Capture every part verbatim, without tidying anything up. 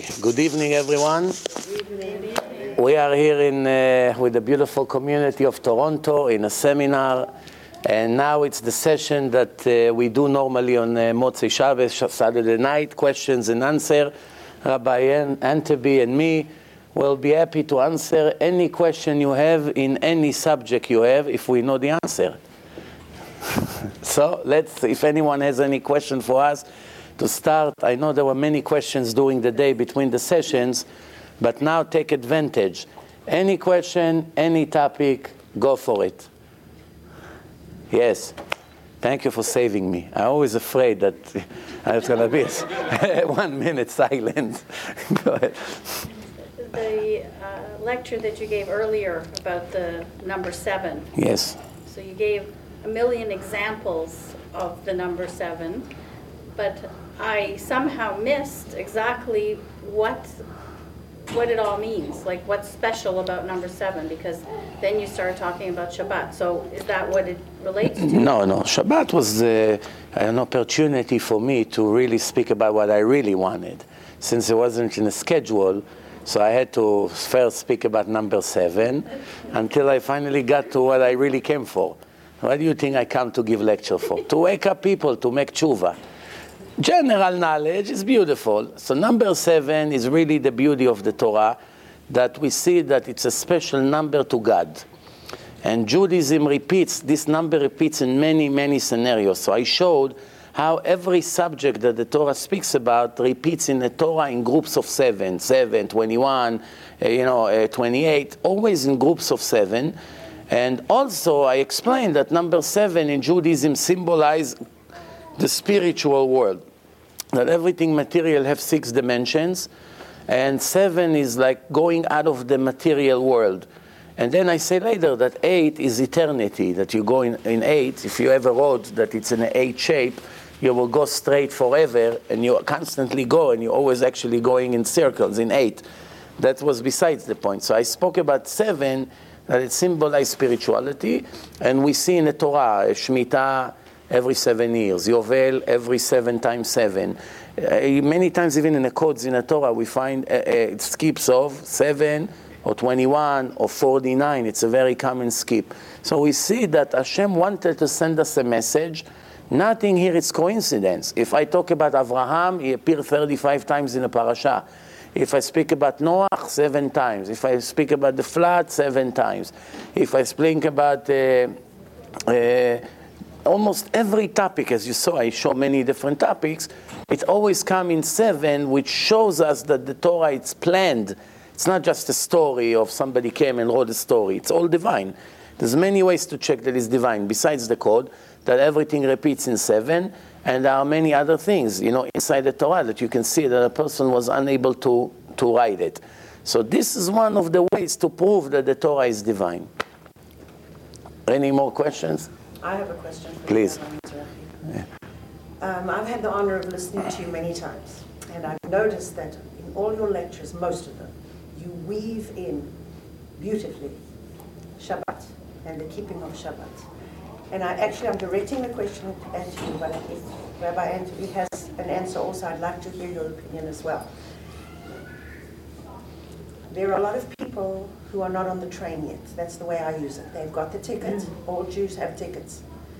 Okay, good evening, everyone. We are here in uh, with the beautiful community of Toronto in a seminar, and now it's the session that uh, we do normally on uh, Motzei Shabbos, Saturday night, questions and answer. Rabbi Antebi and me will be happy to answer any question you have in any subject you have if we know the answer. So let's, if anyone has any question for us, to start, I know there were many questions during the day between the sessions, but now take advantage. Any question, any topic, go for it. Yes. Thank you for saving me. I'm always afraid that it's going to be one minute silence. Go ahead. The uh, lecture that you gave earlier about the number seven. Yes. So you gave a million examples of the number seven, but I somehow missed exactly what what it all means, like what's special about number seven, because then you started talking about Shabbat. So is that what it relates to? No, no. Shabbat was uh, an opportunity for me to really speak about what I really wanted, since it wasn't in a schedule. So I had to first speak about number seven until I finally got to what I really came for. What do you think I come to give lecture for? To wake up people, to make tshuva. General knowledge is beautiful. So number seven is really the beauty of the Torah, that we see that it's a special number to God. And Judaism repeats, this number repeats in many, many scenarios. So I showed how every subject that the Torah speaks about repeats in the Torah in groups of seven, seven, twenty-one, uh, you know, uh, twenty-eight, always in groups of seven. And also I explained that number seven in Judaism symbolizes the spiritual world, that everything material has six dimensions, and seven is like going out of the material world. And then I say later that eight is eternity, that you go in, in eight, if you have a road that it's in an eight shape, you will go straight forever, and you constantly go, and you're always actually going in circles, in eight. That was besides the point. So I spoke about seven, that it symbolizes spirituality, and we see in the Torah, Shemitah, every seven years, Yovel every seven times seven. Uh, many times even in the codes in the Torah we find uh, uh, it skips of seven or twenty-one or forty-nine. It's a very common skip. So we see that Hashem wanted to send us a message. Nothing here is coincidence. If I talk about Avraham, he appeared thirty-five times in the parasha. If I speak about Noah, seven times. If I speak about the flood, seven times. If I speak about uh, uh, almost every topic, as you saw, I show many different topics, it always comes in seven, which shows us that the Torah, it's planned. It's not just a story of somebody came and wrote a story. It's all divine. There's many ways to check that it's divine, besides the code, that everything repeats in seven, and there are many other things, you know, inside the Torah that you can see that a person was unable to, to write it. So this is one of the ways to prove that the Torah is divine. Any more questions? I have a question for Please. you. Yeah. Um, I've had the honor of listening to you many times, and I've noticed that in all your lectures, most of them, you weave in beautifully Shabbat and the keeping of Shabbat. And I actually, I'm directing the question at you, but if Rabbi Anthony has an answer also, I'd like to hear your opinion as well. There are a lot of people who are not on the train yet. That's the way I use it. They've got the ticket. Mm. All Jews have tickets.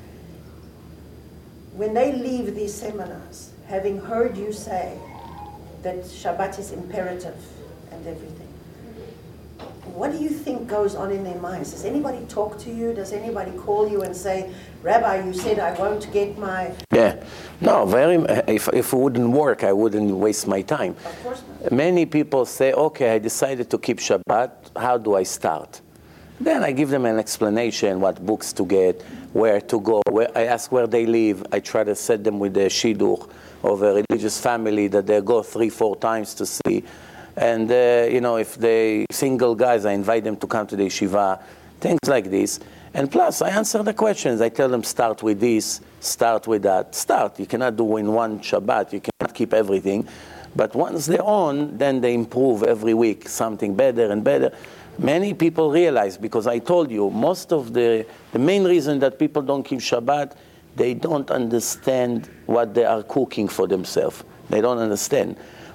When they leave these seminars, having heard you say that Shabbat is imperative and everything, what do you think goes on in their minds? Does anybody talk to you? Does anybody call you and say, Rabbi, you said I won't get my... Yeah. No, very. If, if it wouldn't work, I wouldn't waste my time. Of course not. Many people say, okay, I decided to keep Shabbat. How do I start? Then I give them an explanation, what books to get, where to go. Where, I ask where they live. I try to set them with a shidduch of a religious family that they go three, four times to see. And, uh, you know, if they single guys, I invite them to come to the yeshiva, things like this. And plus, I answer the questions. I tell them, start with this, start with that. Start. You cannot do in one Shabbat. You cannot keep everything. But once they're on, then they improve every week, something better and better. Many people realize, because I told you, most of the, the main reason that people don't keep Shabbat, they don't understand what they are cooking for themselves. They don't understand.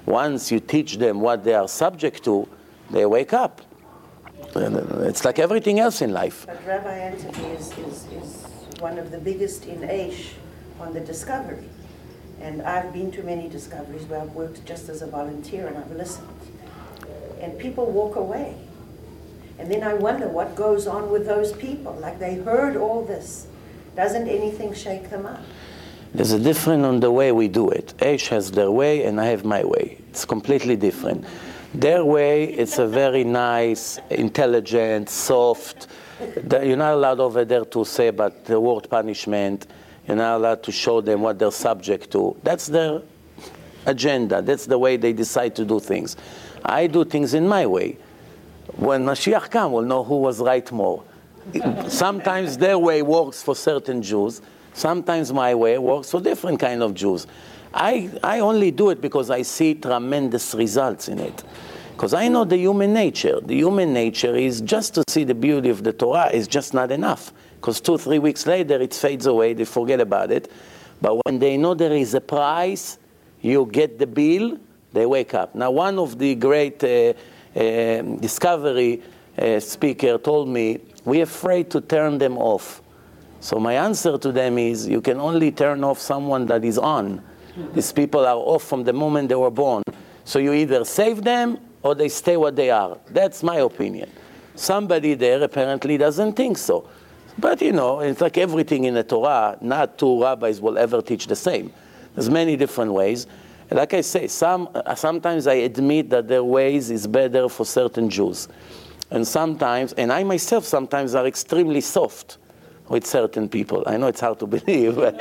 once you teach them what they are subject to, they wake up. It's like everything else in life. But Rabbi Anthony is, is, is one of the biggest in Aish on the discovery. And I've been to many discoveries where I've worked just as a volunteer and I've listened. And people walk away. And then I wonder what goes on with those people. Like they heard all this. Doesn't anything shake them up? There's a difference on the way we do it. Aish has their way and I have my way. It's completely different. Their way, it's a very nice, intelligent, soft. You're not allowed over there to say about the word punishment. You're not allowed to show them what they're subject to. That's their agenda. That's the way they decide to do things. I do things in my way. When Mashiach comes, we'll know who was right more. Sometimes their way works for certain Jews. Sometimes my way works for different kind of Jews. I, I only do it because I see tremendous results in it. Because I know the human nature. The human nature is just to see the beauty of the Torah is just not enough. Because two, three weeks later it fades away, they forget about it. But when they know there is a price, you get the bill, they wake up. Now one of the great uh, uh, discovery uh, speaker told me, we're afraid to turn them off. So my answer to them is, you can only turn off someone that is on. These people are off from the moment they were born. So you either save them or they stay what they are. That's my opinion. Somebody there apparently doesn't think so. But you know, it's like everything in the Torah, not two rabbis will ever teach the same. There's many different ways. Like I say, some, sometimes I admit that their ways is better for certain Jews. And sometimes, and I myself sometimes are extremely soft with certain people. I know it's hard to believe, but,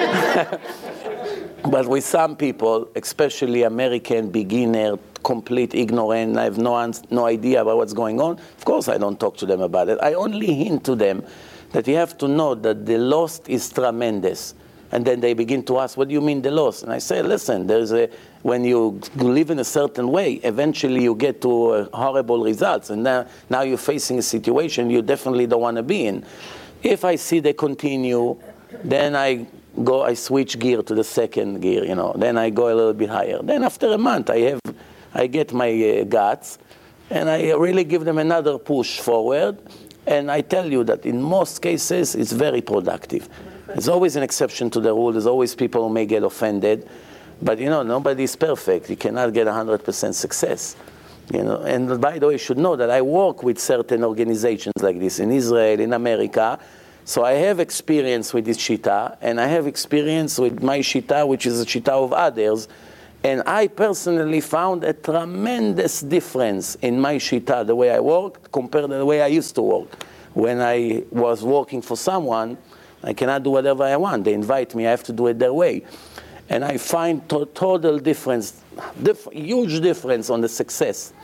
but with some people, especially American beginner, complete ignorant, I have no, no idea about what's going on, of course I don't talk to them about it. I only hint to them that you have to know that the loss is tremendous. And then they begin to ask, what do you mean the loss? And I say, listen, there's a, when you live in a certain way, eventually you get to uh, horrible results. And now, now you're facing a situation you definitely don't want to be in. If I see they continue, then I go, I switch gear to the second gear, you know. Then I go a little bit higher. Then after a month, I have, I get my uh, guts, and I really give them another push forward. And I tell you that in most cases, it's very productive. There's always an exception to the rule. There's always people who may get offended. But, you know, nobody is perfect. You cannot get one hundred percent success. You know, and by the way, you should know that I work with certain organizations like this in Israel, in America. So I have experience with this shita, and I have experience with my shita, which is a shita of others. And I personally found a tremendous difference in my shita, the way I work, compared to the way I used to work. When I was working for someone, I cannot do whatever I want. They invite me, I have to do it their way. And I find to- total difference, diff- huge difference on the success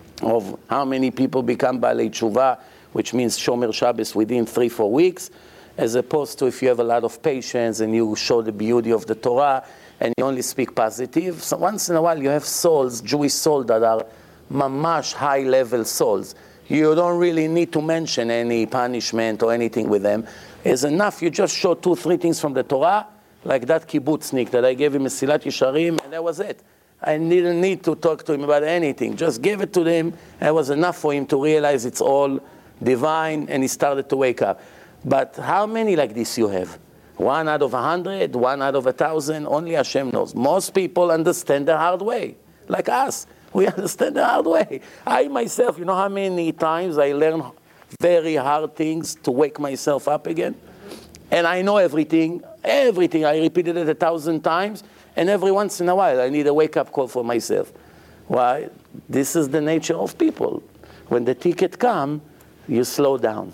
of how many people become Baalei Tshuva, which means Shomer Shabbos within three, four weeks, as opposed to if you have a lot of patience and you show the beauty of the Torah and you only speak positive. So once in a while you have souls, Jewish souls that are mamash high-level souls. You don't really need to mention any punishment or anything with them. It's enough you just show two, three things from the Torah, like that kibbutznik that I gave him Mesilat Yesharim, and that was it. I didn't need to talk to him about anything. Just give it to him. It was enough for him to realize it's all divine, and he started to wake up. But how many like this you have? One out of a hundred, one out of a thousand, only Hashem knows. Most people understand the hard way, like us. We understand the hard way. I myself, you know how many times I learn very hard things to wake myself up again? And I know everything, everything. I repeated it a thousand times, and every once in a while I need a wake-up call for myself. Why? This is the nature of people. When the ticket comes, you slow down.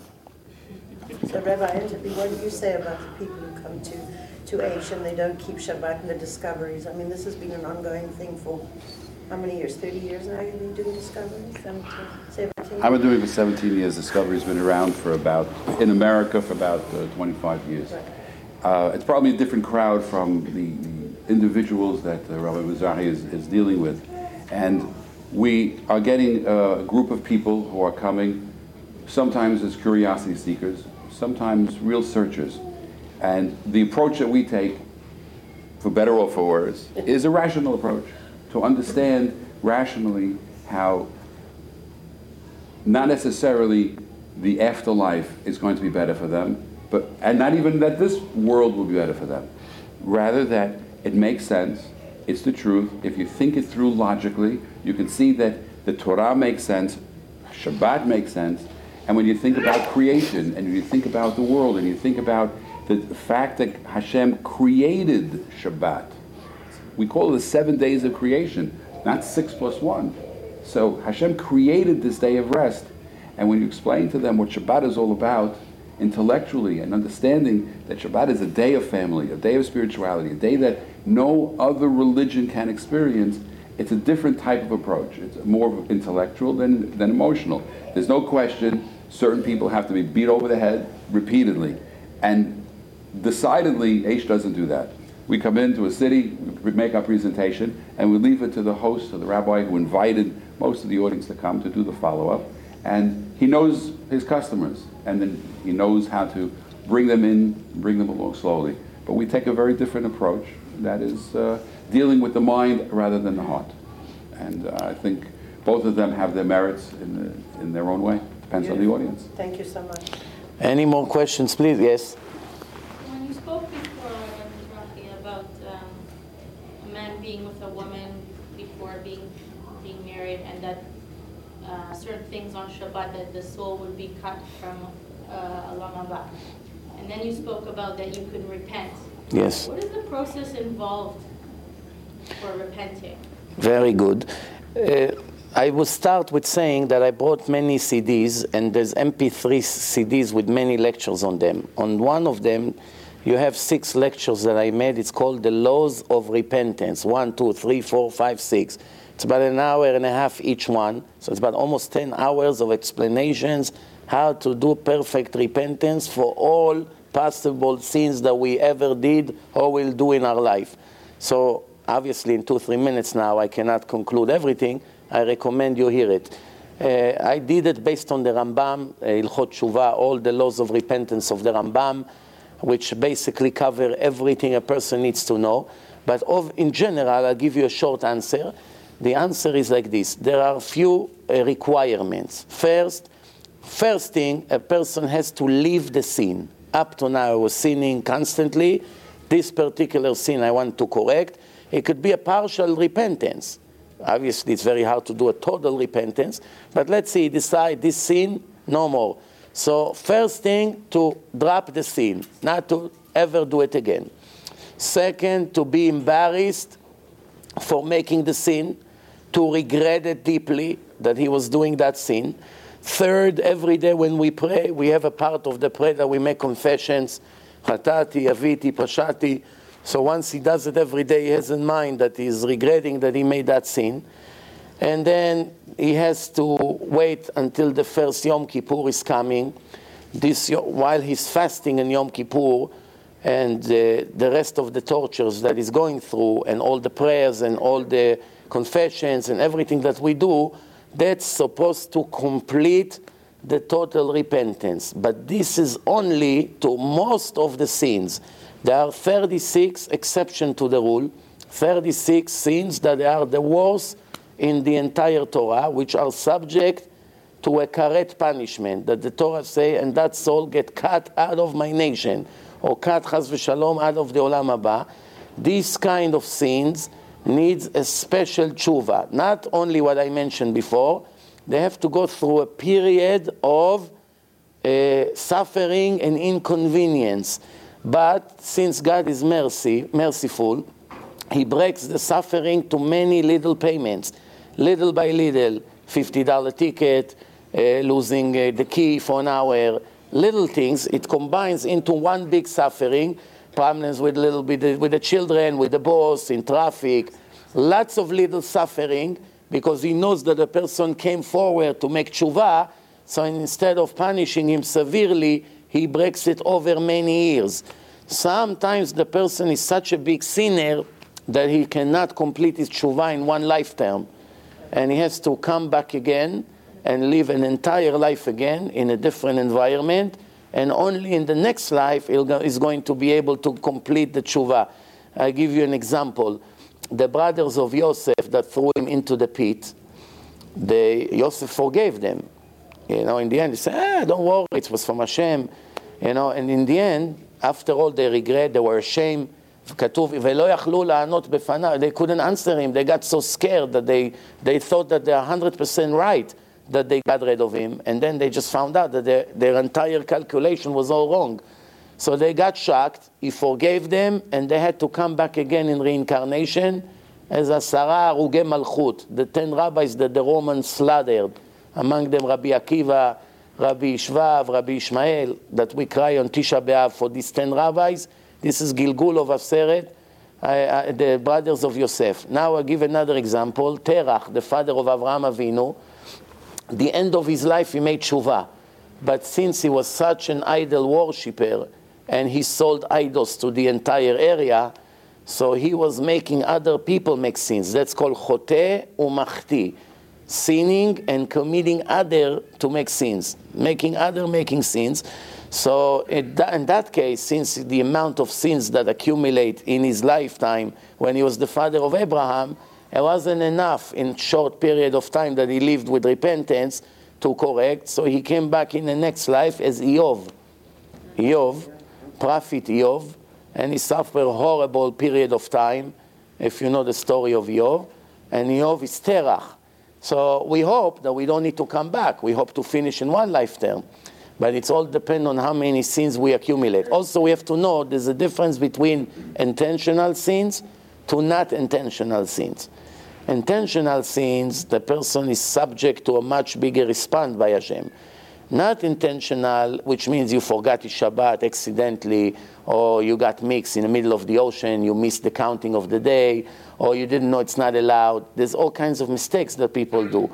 So Rabbi Anthony, what do you say about the people who come to, to Aish and they don't keep Shabbat and the discoveries? I mean, this has been an ongoing thing for how many years? thirty years now you've been doing discoveries? seventeen, seventeen? I've been doing it for seventeen years. Discovery's been around for about, in America, for about uh, twenty-five years. Right. Uh, it's probably a different crowd from the, the individuals that uh, Rabbi Mizrahi is, is dealing with. And we are getting a group of people who are coming, sometimes as curiosity seekers, sometimes real searchers. And the approach that we take, for better or for worse, is a rational approach. to understand rationally how not necessarily the afterlife is going to be better for them, but and not even that this world will be better for them. Rather that it makes sense, it's the truth. If you think it through logically, you can see that the Torah makes sense, Shabbat makes sense, and when you think about creation, and you think about the world, and you think about the fact that Hashem created Shabbat, we call it the seven days of creation, not six plus one. So Hashem created this day of rest, and when you explain to them what Shabbat is all about, intellectually, and understanding that Shabbat is a day of family, a day of spirituality, a day that no other religion can experience, it's a different type of approach. It's more intellectual than, than emotional. There's no question certain people have to be beat over the head repeatedly. And decidedly, Aish doesn't do that. We come into a city, we make our presentation, and we leave it to the host or the rabbi who invited most of the audience to come to do the follow-up. And he knows his customers, and then he knows how to bring them in, bring them along slowly. But we take a very different approach, that is uh, dealing with the mind rather than the heart. And uh, I think both of them have their merits in, the, in their own way. Depends on the audience. Thank you so much. Any more questions, please? Yes? When you spoke before Rabbi about um, a man being with a woman before being being married, and that uh, certain things on Shabbat that the soul would be cut from uh, Olam Haba, and then you spoke about that you could repent. Yes. What is the process involved for repenting? Very good. Uh, I will start with saying that I brought many C Ds, and there's M P three C Ds with many lectures on them. On one of them, you have six lectures that I made. It's called The Laws of Repentance. One, two, three, four, five, six. It's about an hour and a half each one. So it's about almost ten hours of explanations how to do perfect repentance for all possible sins that we ever did or will do in our life. So obviously in two, three minutes now, I cannot conclude everything. I recommend you hear it. Uh, I did it based on the Rambam, uh, Ilchot Tshuva, all the laws of repentance of the Rambam, which basically cover everything a person needs to know. But of, in general, I'll give you a short answer. The answer is like this. There are few uh, requirements. First, first thing, a person has to leave the sin. Up to now, I was sinning constantly. This particular sin I want to correct. It could be a partial repentance. Obviously, it's very hard to do a total repentance, but let's say decide this sin, no more. So first thing, to drop the sin, not to ever do it again. Second, to be embarrassed for making the sin, to regret it deeply that he was doing that sin. Third, every day when we pray, we have a part of the prayer that we make confessions, Chatati, Aviti, Pashati. So once he does it every day, he has in mind that he's regretting that he made that sin. And then he has to wait until the first Yom Kippur is coming. This, while he's fasting in Yom Kippur, and uh, the rest of the tortures that he's going through, and all the prayers and all the confessions and everything that we do, that's supposed to complete the total repentance. But this is only to most of the sins. There are thirty-six exceptions to the rule, thirty-six sins that are the worst in the entire Torah, which are subject to a karet punishment, that the Torah say, and that soul get cut out of my nation, or cut chas v'shalom out of the olam haba. These kind of sins needs a special tshuva. Not only what I mentioned before, they have to go through a period of uh, suffering and inconvenience. But since God is mercy, merciful, he breaks the suffering to many little payments. Little by little, fifty dollar ticket, uh, losing uh, the key for an hour, little things. It combines into one big suffering, problems with little bit with the children, with the boss, in traffic, lots of little suffering, because he knows that the person came forward to make tshuva, so instead of punishing him severely, he breaks it over many years. Sometimes the person is such a big sinner that he cannot complete his tshuva in one lifetime. And he has to come back again and live an entire life again in a different environment. And only in the next life he's going to be able to complete the tshuva. I'll give you an example. the brothers of Yosef that threw him into the pit, they, Yosef forgave them. You know, in the end, they said, ah, don't worry, it was from Hashem. You know, and in the end, after all, they regret, they were ashamed. כתוב, ולא יכלו לענות בפניו, they couldn't answer him. They got so scared that they, they thought that they're one hundred percent right that they got rid of him. And then they just found out that their, their entire calculation was all wrong. So they got shocked, he forgave them, and they had to come back again in reincarnation as Asara Aruge Malchut, the ten rabbis that the Romans slaughtered. Among them Rabbi Akiva, Rabbi Shvav, Rabbi Ishmael, that we cry on Tisha B'Av for these ten rabbis. This is Gilgul of Aseret, uh, uh, the brothers of Yosef. Now I'll give another example. Terach, the father of Avraham Avinu, the end of his life he made tshuva. But since he was such an idol worshipper, and he sold idols to the entire area, so he was making other people make sins. That's called choteh umachti, sinning and committing other to make sins, making other making sins. So in that case, since the amount of sins that accumulate in his lifetime when he was the father of Abraham, it wasn't enough in short period of time that he lived with repentance to correct. So he came back in the next life as Iyov. Iyov, prophet Iyov, and he suffered a horrible period of time, if you know the story of Iyov. And Iyov is Terach. So we hope that we don't need to come back. We hope to finish in one lifetime. But it's all depend on how many sins we accumulate. Also, we have to know there's a difference between intentional sins to not intentional sins. Intentional sins, the person is subject to a much bigger response by Hashem. Not intentional, which means you forgot your Shabbat accidentally, or you got mixed in the middle of the ocean, you missed the counting of the day, or you didn't know it's not allowed. There's all kinds of mistakes that people do.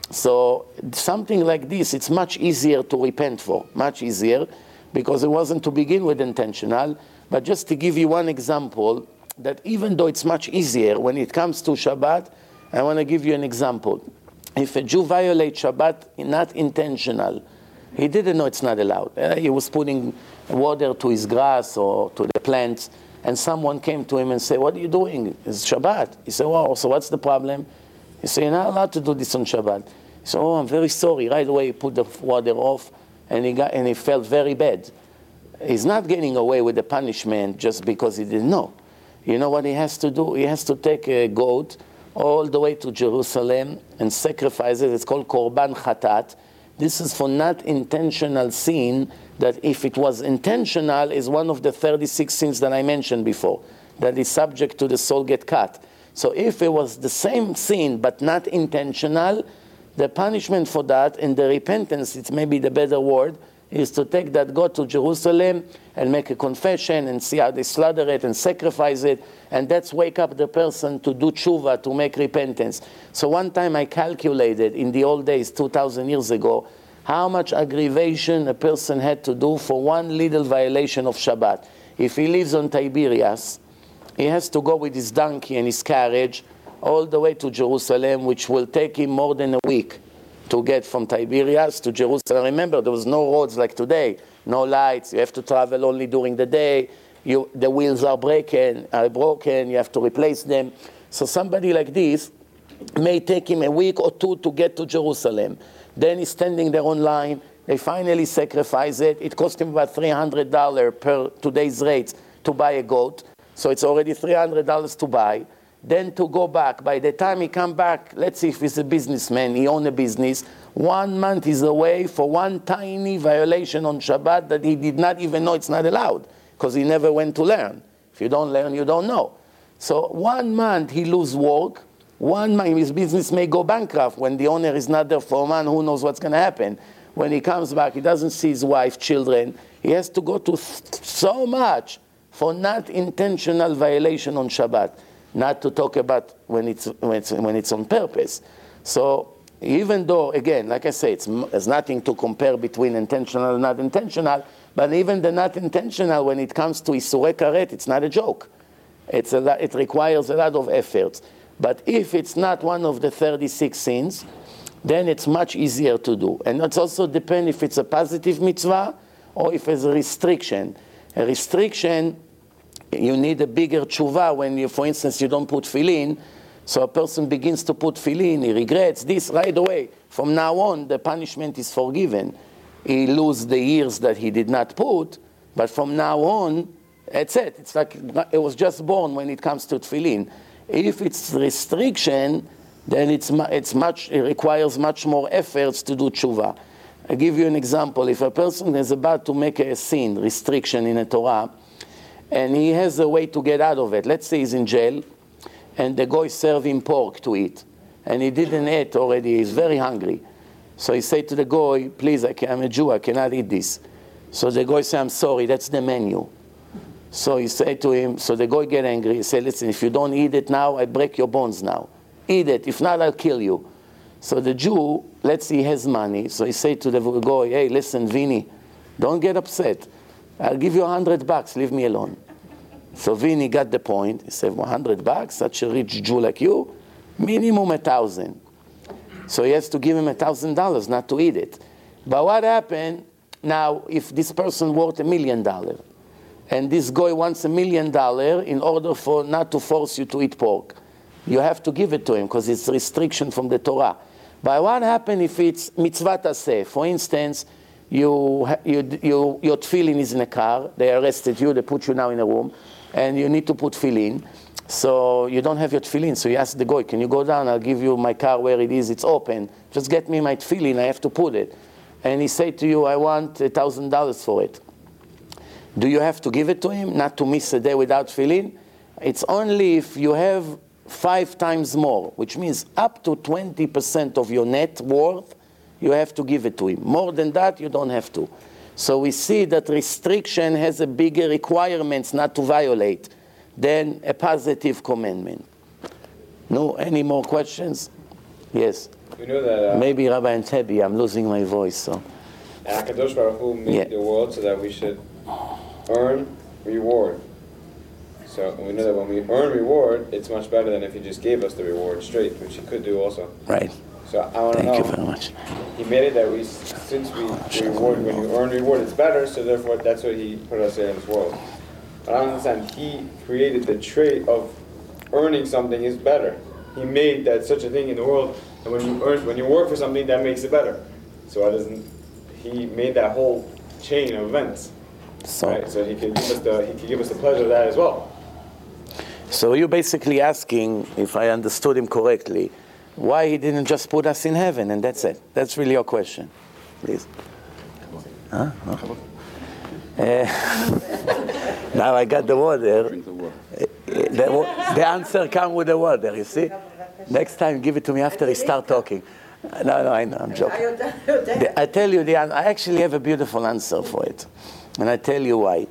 So something like this, it's much easier to repent for, much easier, because it wasn't to begin with intentional. But just to give you one example, that even though it's much easier when it comes to Shabbat, I want to give you an example. If a Jew violates Shabbat, not intentional, he didn't know it's not allowed. Uh, he was putting water to his grass or to the plants, and someone came to him and said, what are you doing? It's Shabbat. He said, wow, so what's the problem? He said, you're not allowed to do this on Shabbat. He said, oh, I'm very sorry. Right away, he put the water off, and he got, and he felt very bad. He's not getting away with the punishment just because he didn't know. You know what he has to do? He has to take a goat all the way to Jerusalem and sacrifice it. It's called Korban Chatat. This is for not intentional sin, that if it was intentional is one of the thirty-six sins that I mentioned before, that is subject to the soul get cut. So if it was the same sin but not intentional, the punishment for that and the repentance, it's maybe the better word, is to take that goat to Jerusalem and make a confession and see how they slaughter it and sacrifice it, and that's wake up the person to do tshuva, to make repentance. So one time I calculated in the old days, two thousand years ago, how much aggravation a person had to do for one little violation of Shabbat. If he lives on Tiberias, he has to go with his donkey and his carriage all the way to Jerusalem, which will take him more than a week to get from Tiberias to Jerusalem. Remember, there was no roads like today, no lights. You have to travel only during the day. You, the wheels are breaking, are broken. You have to replace them. So somebody like this may take him a week or two to get to Jerusalem. Then he's standing there online. They finally sacrifice it. It cost him about three hundred dollars per today's rates to buy a goat. So it's already three hundred dollars to buy. Then to go back. By the time he come back, let's see if he's a businessman, he owns a business, one month is away for one tiny violation on Shabbat that he did not even know it's not allowed, because he never went to learn. If you don't learn, you don't know. So one month he lose work, one month his business may go bankrupt. When the owner is not there for a month, who knows what's going to happen. When he comes back, he doesn't see his wife, children. He has to go to so much for not intentional violation on Shabbat. Not to talk about when it's, when it's, when it's on purpose. So even though, again, like I say, it's, there's nothing to compare between intentional and not intentional, but even the not intentional, when it comes to Isurei Karet, it's not a joke. It's a lot, it requires a lot of efforts. But if it's not one of the thirty-six sins, then it's much easier to do. And it also depends if it's a positive mitzvah or if it's a restriction. A restriction you need a bigger tshuva when you, for instance, you don't put tefillin. So a person begins to put tefillin, he regrets this right away. From now on, the punishment is forgiven. He loses the years that he did not put, but from now on, that's it. It's like it was just born when it comes to tefillin. If it's restriction, then it's it's much it requires much more efforts to do tshuva. I'll give you an example. If a person is about to make a sin, restriction in a Torah, and he has a way to get out of it. Let's say he's in jail, and the guy served him pork to eat, and he didn't eat already. He's very hungry. So he said to the guy, please, I can, I'm a Jew, I cannot eat this. So the guy said, I'm sorry, that's the menu. So he said to him, so the guy get angry. He said, listen, if you don't eat it now, I break your bones now. Eat it. If not, I'll kill you. So the Jew, let's see, he has money. So he said to the guy, hey, listen, Vinny, don't get upset. I'll give you a hundred bucks, leave me alone. So Vinny got the point. He said, one hundred bucks, such a rich Jew like you, minimum a thousand. So he has to give him a thousand dollars not to eat it. But what happened now if this person worth a million dollars? And this guy wants a million dollars in order for not to force you to eat pork. You have to give it to him because it's a restriction from the Torah. But what happens if it's mitzvah taseh? For instance, you, you, you, your tefillin is in a car, they arrested you, they put you now in a room, and you need to put tefillin. So you don't have your tefillin, so you ask the guy, can you go down, I'll give you my car where it is, it's open. Just get me my tefillin, I have to put it. And he said to you, I want a thousand dollars for it. Do you have to give it to him, not to miss a day without tefillin? It's only if you have five times more, which means up to twenty percent of your net worth, you have to give it to him. More than that, you don't have to. So we see that restriction has a bigger requirements not to violate than a positive commandment. No, any more questions? Yes. We know that uh, maybe Rabbi Antebi, I'm losing my voice. So. HaKadosh Baruch Hu made Yeah. the world so that we should earn reward. So we know that when we earn reward, it's much better than if he just gave us the reward straight, which he could do also. Right. So I want to Thank know. you very much. He made it that we, since we the reward, when you earn reward, it's better. So therefore, that's what he put us there in this world. But I don't understand. He created the trait of earning something is better. He made that such a thing in the world, and when you earn, when you work for something, that makes it better. So why doesn't he made that whole chain of events? So, Right? So he could give us the he could give us the pleasure of that as well. so you're basically asking, if I understood him correctly, why he didn't just put us in heaven, and that's it. That's really your question. Please. Huh? No? Uh, now I got the water. Drink the water. The, wa- the answer comes with the water, you see? Next time, give it to me after he start talking. No, no, I know, I'm joking. The- I tell you, the, an- I actually have a beautiful answer for it. And I tell you why.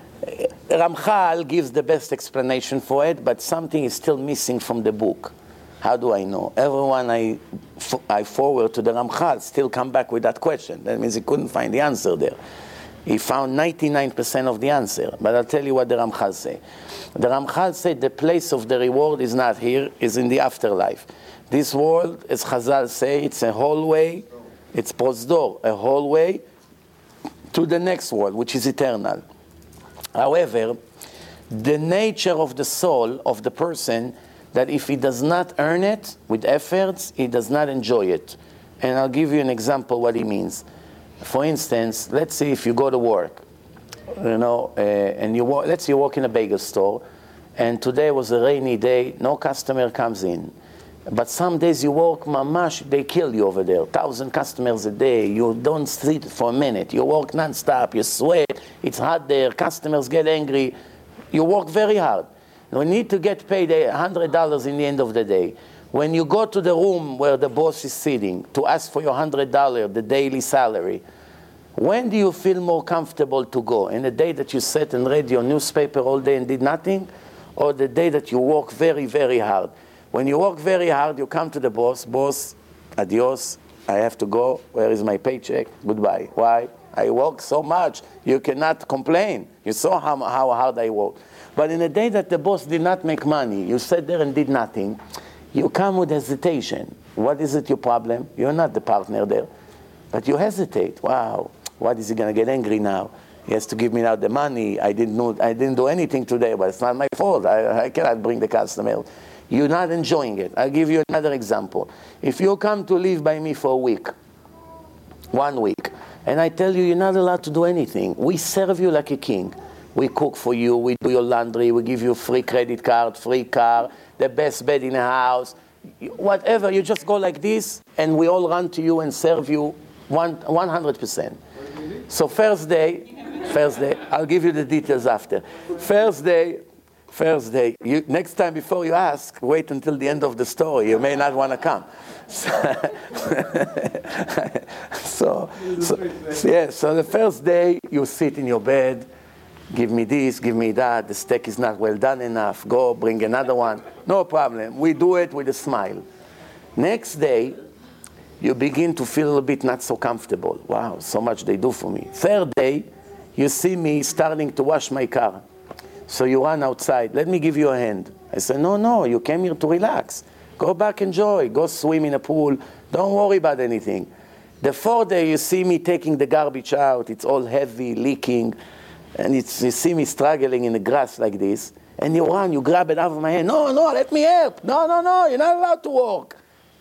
Ramchal gives the best explanation for it, but something is still missing from the book. How do I know? Everyone I, f- I forward to the Ramchal still come back with that question. That means he couldn't find the answer there. He found ninety-nine percent of the answer. But I'll tell you what the Ramchal say. The Ramchal said the place of the reward is not here, is in the afterlife. This world, as Chazal say, it's a hallway, it's prosdor, a hallway to the next world, which is eternal. However, the nature of the soul of the person, that if he does not earn it with efforts, he does not enjoy it. And I'll give you an example what he means. For instance, let's say if you go to work, you know, uh, and you walk, let's say you walk in a bagel store, and today was a rainy day, no customer comes in. But some days you walk, mamash, they kill you over there. Thousand customers a day, you don't sit for a minute. You walk non-stop, you sweat, it's hot there, customers get angry. You work very hard. We need to get paid one hundred dollars in the end of the day. When you go to the room where the boss is sitting to ask for your one hundred dollars, the daily salary, when do you feel more comfortable to go? In the day that you sat and read your newspaper all day and did nothing? Or the day that you work very, very hard? When you work very hard, you come to the boss, boss, adios, I have to go, where is my paycheck? Goodbye. Why? I work so much, you cannot complain. You saw how, how hard I work. But in a day that the boss did not make money, you sat there and did nothing, you come with hesitation. What is it your problem? You're not the partner there. But you hesitate. Wow, what is he going to get angry now? He has to give me now the money. I didn't know, I didn't do anything today, but it's not my fault. I, I cannot bring the customer. You're not enjoying it. I'll give you another example. If you come to live by me for a week, one week, and I tell you you're not allowed to do anything, we serve you like a king. We cook for you, we do your laundry, we give you free credit card, free car, the best bed in the house, whatever. You just go like this, and we all run to you and serve you one, one hundred percent. So first day, first day, I'll give you the details after. First day, first day, you, next time before you ask, wait until the end of the story. You may not want to come. So, so, so, yeah, so the first day, you sit in your bed, give me this, give me that, the steak is not well done enough, go bring another one. No problem. We do it with a smile. Next day, you begin to feel a bit not so comfortable. Wow, so much they do for me. Third day, you see me starting to wash my car. So you run outside, let me give you a hand. I say, no, no, you came here to relax. Go back, enjoy, go swim in a pool. Don't worry about anything. The fourth day, you see me taking the garbage out. It's all heavy, leaking. And it's, you see me struggling in the grass like this. And you run, you grab it out of my hand. No, no, let me help. No, no, no, you're not allowed to walk.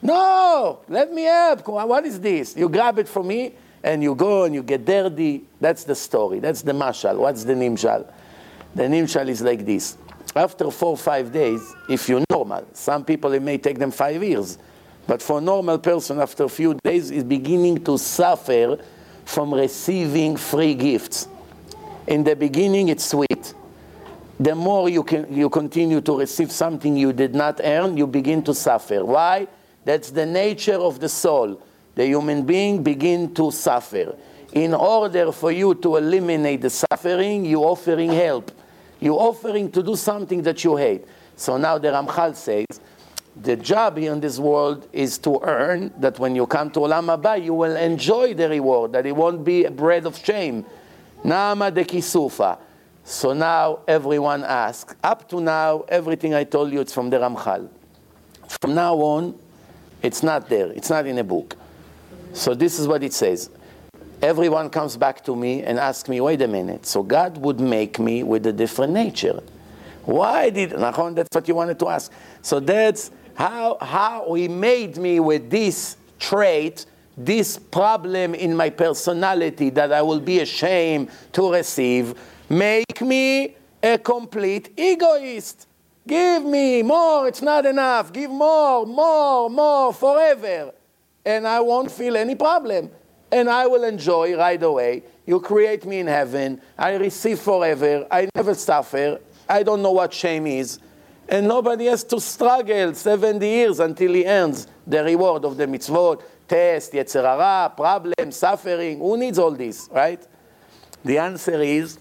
No, let me help. What is this? You grab it from me, and you go and you get dirty. That's the story. That's the mashal. What's the nimshal? The nimshal is like this. After four or five days, if you're normal, some people, it may take them five years. But for a normal person, after a few days, is beginning to suffer from receiving free gifts. In the beginning, it's sweet. The more you can, you continue to receive something you did not earn, you begin to suffer. Why? That's the nature of the soul. The human being begin to suffer. In order for you to eliminate the suffering, you're offering help. You're offering to do something that you hate. So now the Ramchal says, the job here in this world is to earn that when you come to Olam Haba, you will enjoy the reward, that it won't be a bread of shame. Nama de kisufa. So now everyone asks, up to now, everything I told you, it's from the Ramchal. From now on, it's not there. It's not in a book. So this is what it says. Everyone comes back to me and asks me, wait a minute, so God would make me with a different nature. Why did, Nachon, that's what you wanted to ask. So that's how, how he made me with this trait, this problem in my personality that I will be ashamed to receive, make me a complete egoist. Give me more, it's not enough. Give more, more, more, forever. And I won't feel any problem. And I will enjoy right away. You create me in heaven. I receive forever. I never suffer. I don't know what shame is. And nobody has to struggle seventy years until he earns the reward of the mitzvot, test, yetzer hara, problem, suffering. Who needs all this, right? The answer is,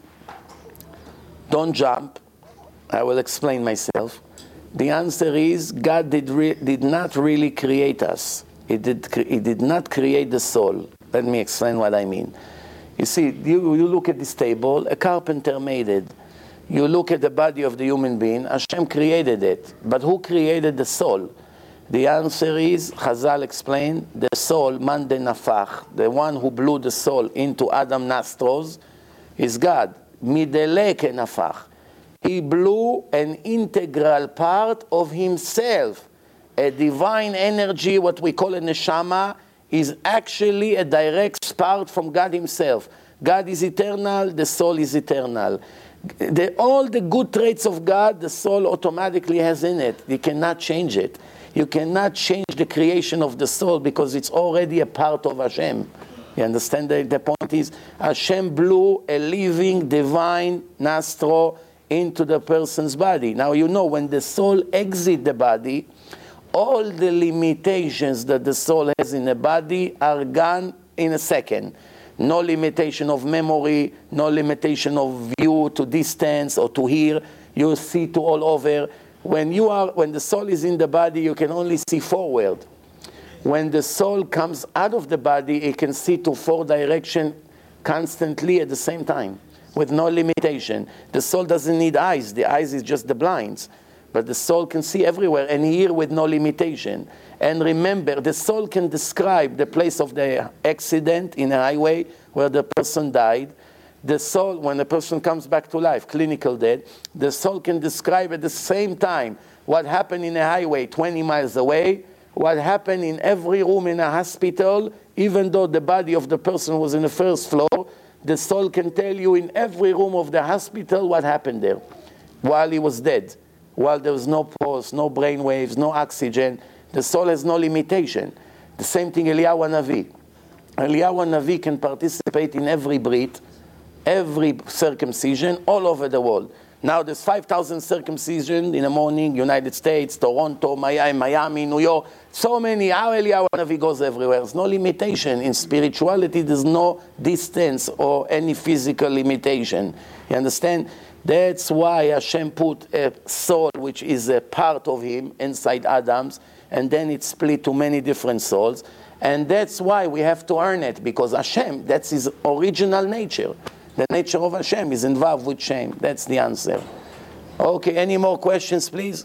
don't jump. I will explain myself. The answer is, God did, re- did not really create us. He did, cre- he did not create the soul. Let me explain what I mean. You see, you, you look at this table, a carpenter made it. You look at the body of the human being, Hashem created it. But who created the soul? The answer is, Chazal explained, the soul, man de nafach, the one who blew the soul into Adam's nostrils, is God. Mideleke nafach. He blew an integral part of himself. A divine energy, what we call a neshama, is actually a direct spark from God himself. God is eternal, the soul is eternal. The, all the good traits of God, the soul automatically has in it. You cannot change it. You cannot change the creation of the soul because it's already a part of Hashem. You understand? The, the point is, Hashem blew a living, divine nostril into the person's body. Now you know, when the soul exits the body, all the limitations that the soul has in the body are gone in a second. No limitation of memory, no limitation of view to distance or to hear. You see to all over. When you are, when the soul is in the body, you can only see forward. When the soul comes out of the body, it can see to four directions constantly at the same time, with no limitation. The soul doesn't need eyes. The eyes is just the blinds. But the soul can see everywhere and hear with no limitation. And remember, the soul can describe the place of the accident in a highway where the person died. the soul, when a person comes back to life, clinical dead, the soul can describe at the same time what happened in a highway twenty miles away, what happened in every room in a hospital, even though the body of the person was in the first floor, the soul can tell you in every room of the hospital what happened there while he was dead, while there was no pulse, no brain waves, no oxygen. The soul has no limitation. The same thing Eliyahu Navi. Eliyahu Navi can participate in every brit, every circumcision all over the world. Now there's five thousand circumcision in the morning, United States, Toronto, Miami, Miami, New York. So many. How Eliyahu Navi goes everywhere. There's no limitation. In spirituality, there's no distance or any physical limitation. You understand? That's why Hashem put a soul, which is a part of him, inside Adam's, and then it's split to many different souls. And that's why we have to earn it, because Hashem, that's his original nature. The nature of Hashem is involved with shame. That's the answer. Okay, any more questions, please?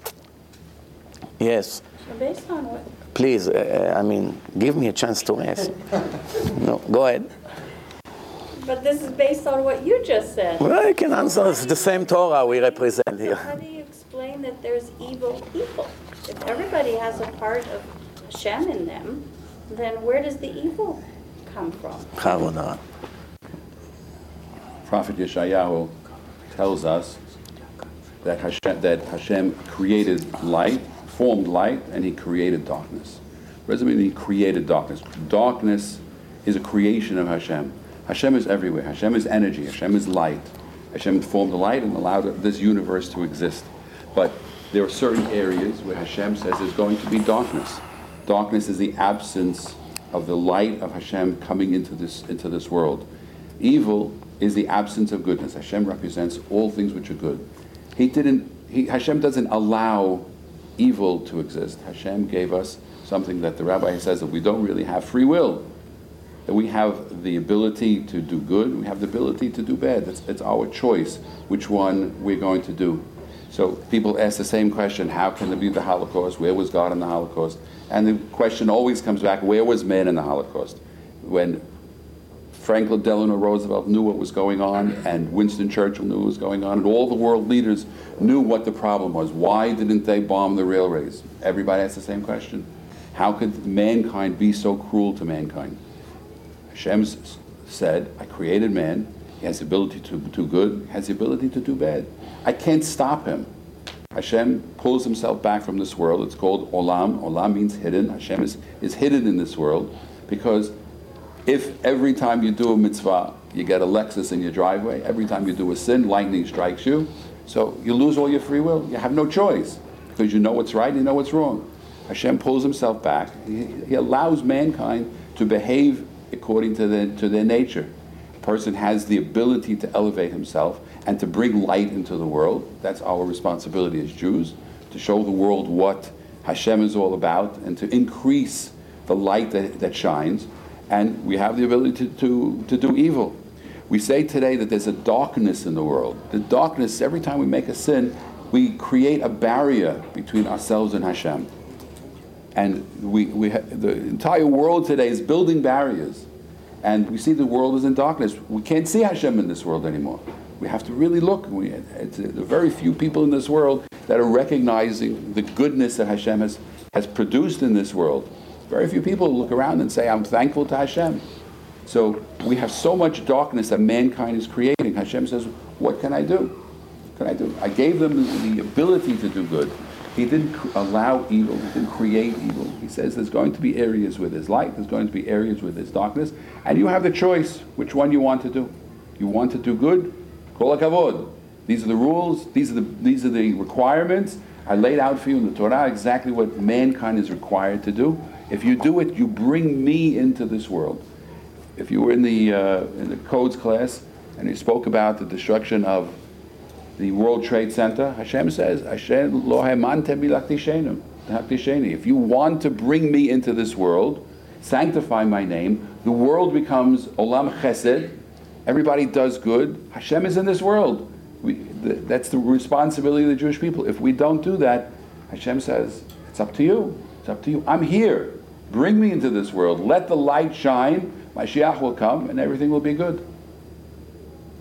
Yes. So based on what? Please, uh, I mean, give me a chance to ask. No, go ahead. But this is based on what you just said. Well, I can answer. It's the same Torah we represent here. How do you explain that there's evil people? If everybody has a part of Hashem in them, then where does the evil come from? Chavodah. Prophet Yeshayahu tells us that Hashem, that Hashem created light, formed light, and he created darkness. What does it mean he created darkness? Darkness is a creation of Hashem. Hashem is everywhere. Hashem is energy. Hashem is light. Hashem formed the light and allowed this universe to exist. But there are certain areas where Hashem says there's going to be darkness. Darkness is the absence of the light of Hashem coming into this, into this world. Evil is the absence of goodness. Hashem represents all things which are good. He didn't, he, Hashem doesn't allow evil to exist. Hashem gave us something that the rabbi says that we don't really have free will. That we have the ability to do good, we have the ability to do bad. It's, it's our choice which one we're going to do. So people ask the same question, how can there be the Holocaust? Where was God in the Holocaust? And the question always comes back, where was man in the Holocaust? When Franklin Delano Roosevelt knew what was going on, and Winston Churchill knew what was going on, and all the world leaders knew what the problem was. Why didn't they bomb the railways? Everybody asks the same question. How could mankind be so cruel to mankind? Hashem said, I created man. He has the ability to do good, has the ability to do bad. I can't stop him. Hashem pulls himself back from this world. It's called Olam. Olam means hidden. Hashem is, is hidden in this world, because if every time you do a mitzvah, you get a Lexus in your driveway, every time you do a sin, lightning strikes you, so you lose all your free will. You have no choice, because you know what's right, you know what's wrong. Hashem pulls himself back. He, he allows mankind to behave according to their, to their nature. A person has the ability to elevate himself and to bring light into the world. That's our responsibility as Jews, to show the world what Hashem is all about and to increase the light that, that shines. And we have the ability to, to, to do evil. We say today that there's a darkness in the world. The darkness, every time we make a sin, we create a barrier between ourselves and Hashem. And we, we ha- the entire world today is building barriers. And we see the world is in darkness. We can't see Hashem in this world anymore. We have to really look. We, it's, there are very few people in this world that are recognizing the goodness that Hashem has, has produced in this world. Very few people look around and say, I'm thankful to Hashem. So we have so much darkness that mankind is creating. Hashem says, what can I do? What can I do? I gave them the, the ability to do good. He didn't cr- allow evil. He didn't create evil. He says there's going to be areas where there's light. There's going to be areas where there's darkness. And you have the choice which one you want to do. You want to do good? Kol hakavod. These are the rules. These are the, these are the requirements. I laid out for you in the Torah exactly what mankind is required to do. If you do it, you bring me into this world. If you were in the uh, in the codes class and you spoke about the destruction of the World Trade Center, Hashem says, Hashem lo ha'amante bi laktisheni. If you want to bring me into this world, sanctify my name, the world becomes olam chesed. Everybody does good. Hashem is in this world. We, the, that's the responsibility of the Jewish people. If we don't do that, Hashem says, it's up to you. It's up to you. I'm here. Bring me into this world. Let the light shine. Mashiach will come and everything will be good.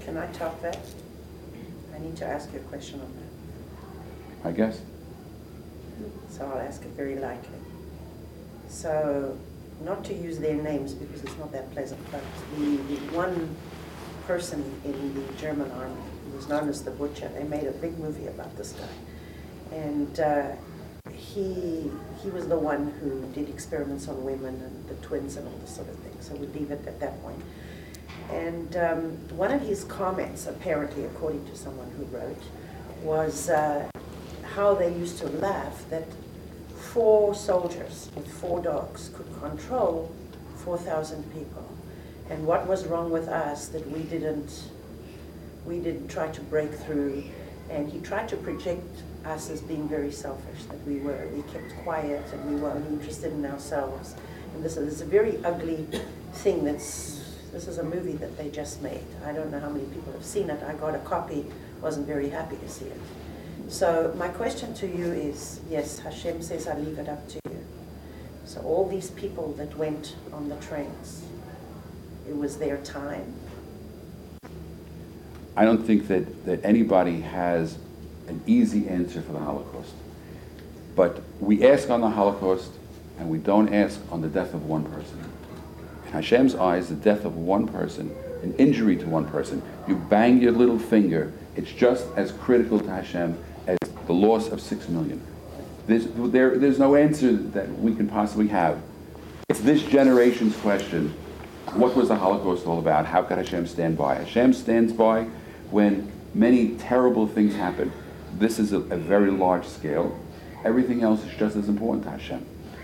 Can I top that? I need to ask you a question on that. I guess. So I'll ask it very lightly. So, not to use their names because it's not that pleasant, but the, the one person in the German army who was known as the Butcher, they made a big movie about this guy. And uh, he, he was the one who did experiments on women and the twins and all this sort of thing. So we leave it at that point. And um, one of his comments, apparently, according to someone who wrote, was uh, how they used to laugh that four soldiers with four dogs could control four thousand people. And what was wrong with us that we didn't, we didn't try to break through. And he tried to project us as being very selfish, that we were, we kept quiet and we were only interested in ourselves. And this is a very ugly thing that's, this is a movie that they just made. I don't know how many people have seen it. I got a copy, wasn't very happy to see it. So my question to you is, yes, Hashem says I leave it up to you. So all these people that went on the trains, it was their time. I don't think that, that anybody has an easy answer for the Holocaust. But we ask on the Holocaust, and we don't ask on the death of one person. In Hashem's eyes, the death of one person, an injury to one person, you bang your little finger, it's just as critical to Hashem as the loss of six million. There's, there, there's no answer that we can possibly have. It's this generation's question. What was the Holocaust all about? How could Hashem stand by? Hashem stands by when many terrible things happen. This is a, a very large scale. Everything else is just as important to Hashem.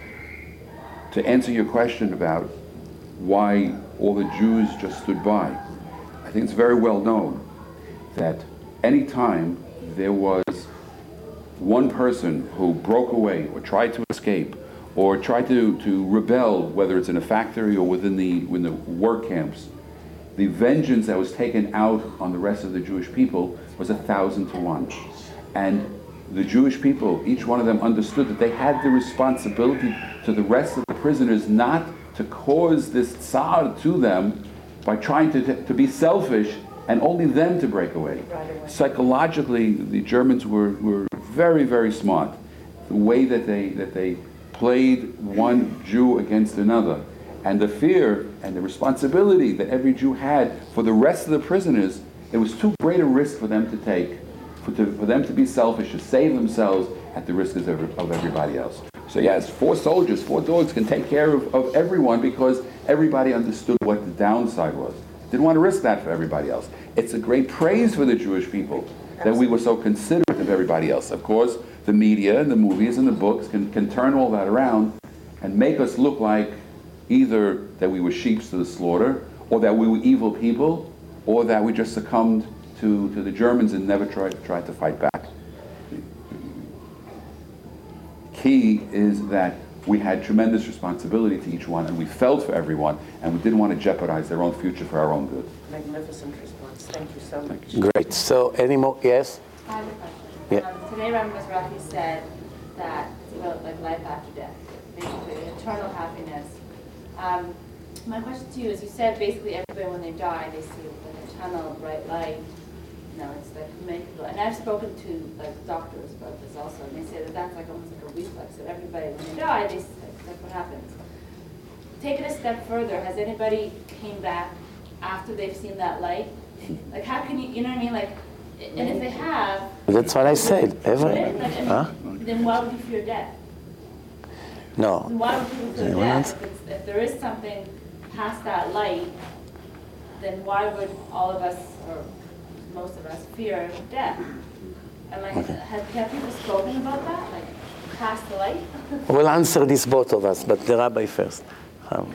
To answer your question about why all the Jews just stood by, I think it's very well known that any time there was one person who broke away or tried to escape or tried to, to rebel, whether it's in a factory or within the, within the work camps, the vengeance that was taken out on the rest of the Jewish people was a thousand to one. And the Jewish people, each one of them understood that they had the responsibility to the rest of the prisoners not to cause this tsar to them by trying to, to be selfish and only them to break away. Right away. Psychologically, the Germans were, were very, very smart. The way that they, that they played one Jew against another, and the fear and the responsibility that every Jew had for the rest of the prisoners, it was too great a risk for them to take, for, to, for them to be selfish, to save themselves at the risk of, every, of everybody else. So yes, four soldiers, four dogs can take care of, of everyone because everybody understood what the downside was. Didn't want to risk that for everybody else. It's a great praise for the Jewish people that we were so considerate of everybody else. Of course, the media and the movies and the books can, can turn all that around and make us look like either that we were sheep to the slaughter, or that we were evil people, or that we just succumbed to, to the Germans and never tried, tried to fight back. Key is that we had tremendous responsibility to each one, and we felt for everyone, and we didn't want to jeopardize their own future for our own good. Magnificent response. Thank you so much. Great. So, any more? Yes? I have a question. Yeah. Um, today, Rabbi Mizrahi said that it's about like life after death, basically eternal happiness. Um, my question to you is, you said basically everybody when they die, they see like a tunnel, bright light. You know, it's like many people, and I've spoken to like doctors about this also, and they say that that's like almost like a reflex that everybody when they die, they that's what happens. Take it a step further. Has anybody came back after they've seen that light? Like, how can you, you know what I mean? Like, and if they have, That's what I said. Ever? like, I mean, Huh? then why would you fear death? No. Then why would people fear Anyone death? else? If, it's, if there is something past that light, then why would all of us, or most of us, fear death? And like, Okay. have, have people spoken about that? Like, past the light? We'll answer this, both of us, but the rabbi first. Um,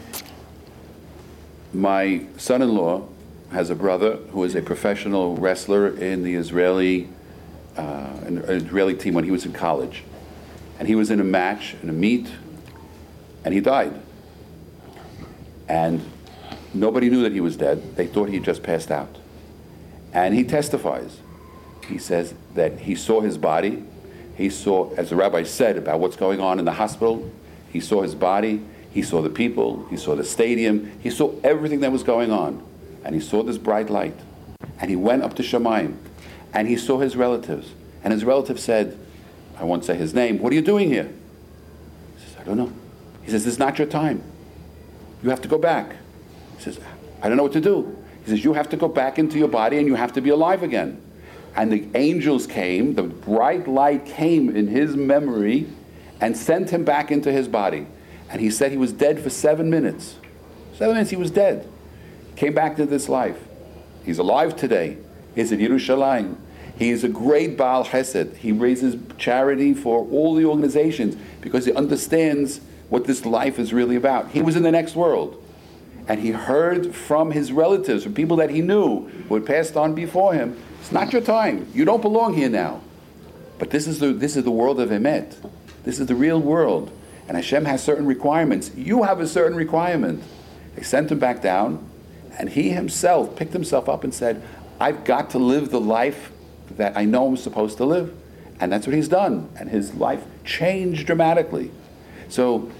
My son-in-law has a brother who is a professional wrestler in the Israeli, uh, an Israeli team when he was in college. And he was in a match, in a meet, and he died. And nobody knew that he was dead. They thought he had just passed out. And he testifies. He says that he saw his body. He saw, as the rabbi said, about what's going on in the hospital. He saw his body. He saw the people. He saw the stadium. He saw everything that was going on. And he saw this bright light. And he went up to Shamayim, and he saw his relatives. And his relative said, I won't say his name, what are you doing here? He says, I don't know. He says, this is not your time. You have to go back. He says, I don't know what to do. He says, you have to go back into your body and you have to be alive again. And the angels came, the bright light came in his memory and sent him back into his body. And he said he was dead for seven minutes. Seven minutes he was dead. Came back to this life. He's alive today. He's in Yerushalayim. He is a great Baal Chesed. He raises charity for all the organizations because he understands what this life is really about. He was in the next world. And he heard from his relatives, from people that he knew who had passed on before him, it's not your time. You don't belong here now. But this is the, this is the world of Emet. This is the real world. And Hashem has certain requirements. You have a certain requirement. They sent him back down, and he himself picked himself up and said, I've got to live the life that I know I'm supposed to live. And that's what he's done. And his life changed dramatically. So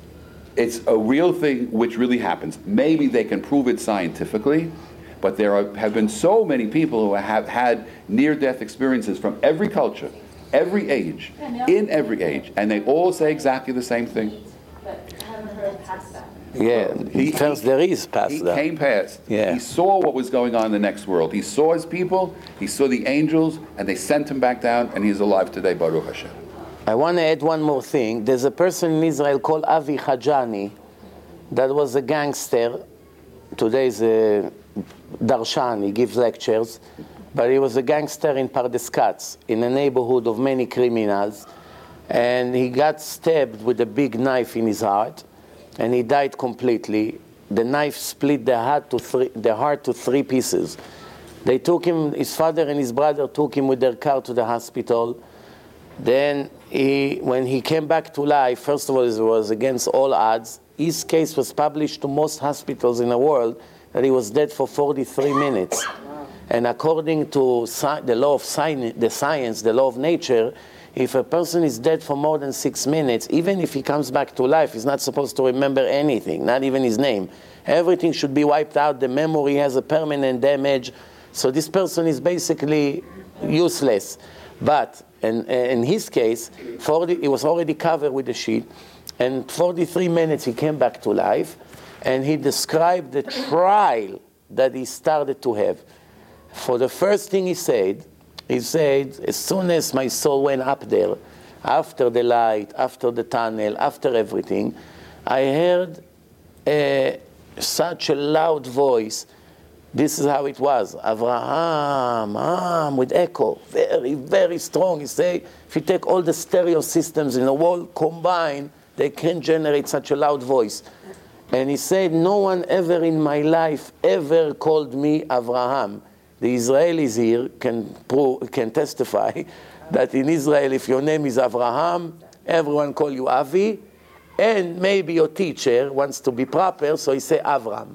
it's a real thing which really happens. Maybe they can prove it scientifically, but there are, have been so many people who have had near-death experiences from every culture, every age, in every age, and they all say exactly the same thing. But I haven't heard past that. Yeah, he, first there is past He that. came past. Yeah. He saw what was going on in the next world. He saw his people, he saw the angels, and they sent him back down, and he's alive today, Baruch Hashem. I want to add one more thing. There's a person in Israel called Avi Hajani that was a gangster. Today is a darshan, he gives lectures. But he was a gangster in Pardes Katz, in a neighborhood of many criminals. And he got stabbed with a big knife in his heart. And he died completely. The knife split the heart to three, the heart to three pieces. They took him, his father and his brother took him with their car to the hospital. Then, he, when he came back to life, first of all, it was against all odds. His case was published to most hospitals in the world that he was dead for forty-three minutes. And according to sci- the law of sci- the science, the law of nature, if a person is dead for more than six minutes, even if he comes back to life, he's not supposed to remember anything, not even his name. Everything should be wiped out. The memory has a permanent damage. So this person is basically useless. But in, in his case, forty, it was already covered with a sheet. And forty-three minutes he came back to life. And he described the trial that he started to have. For the first thing he said, he said, as soon as my soul went up there, after the light, after the tunnel, after everything, I heard uh, such a loud voice. This is how it was. Avraham, Am, with echo. Very, very strong. He said, if you take all the stereo systems in the world combined, they can generate such a loud voice. And he said, no one ever in my life ever called me Avraham. The Israelis here can prove, can testify that in Israel, if your name is Avraham, everyone call you Avi, and maybe your teacher wants to be proper, so he say Avram.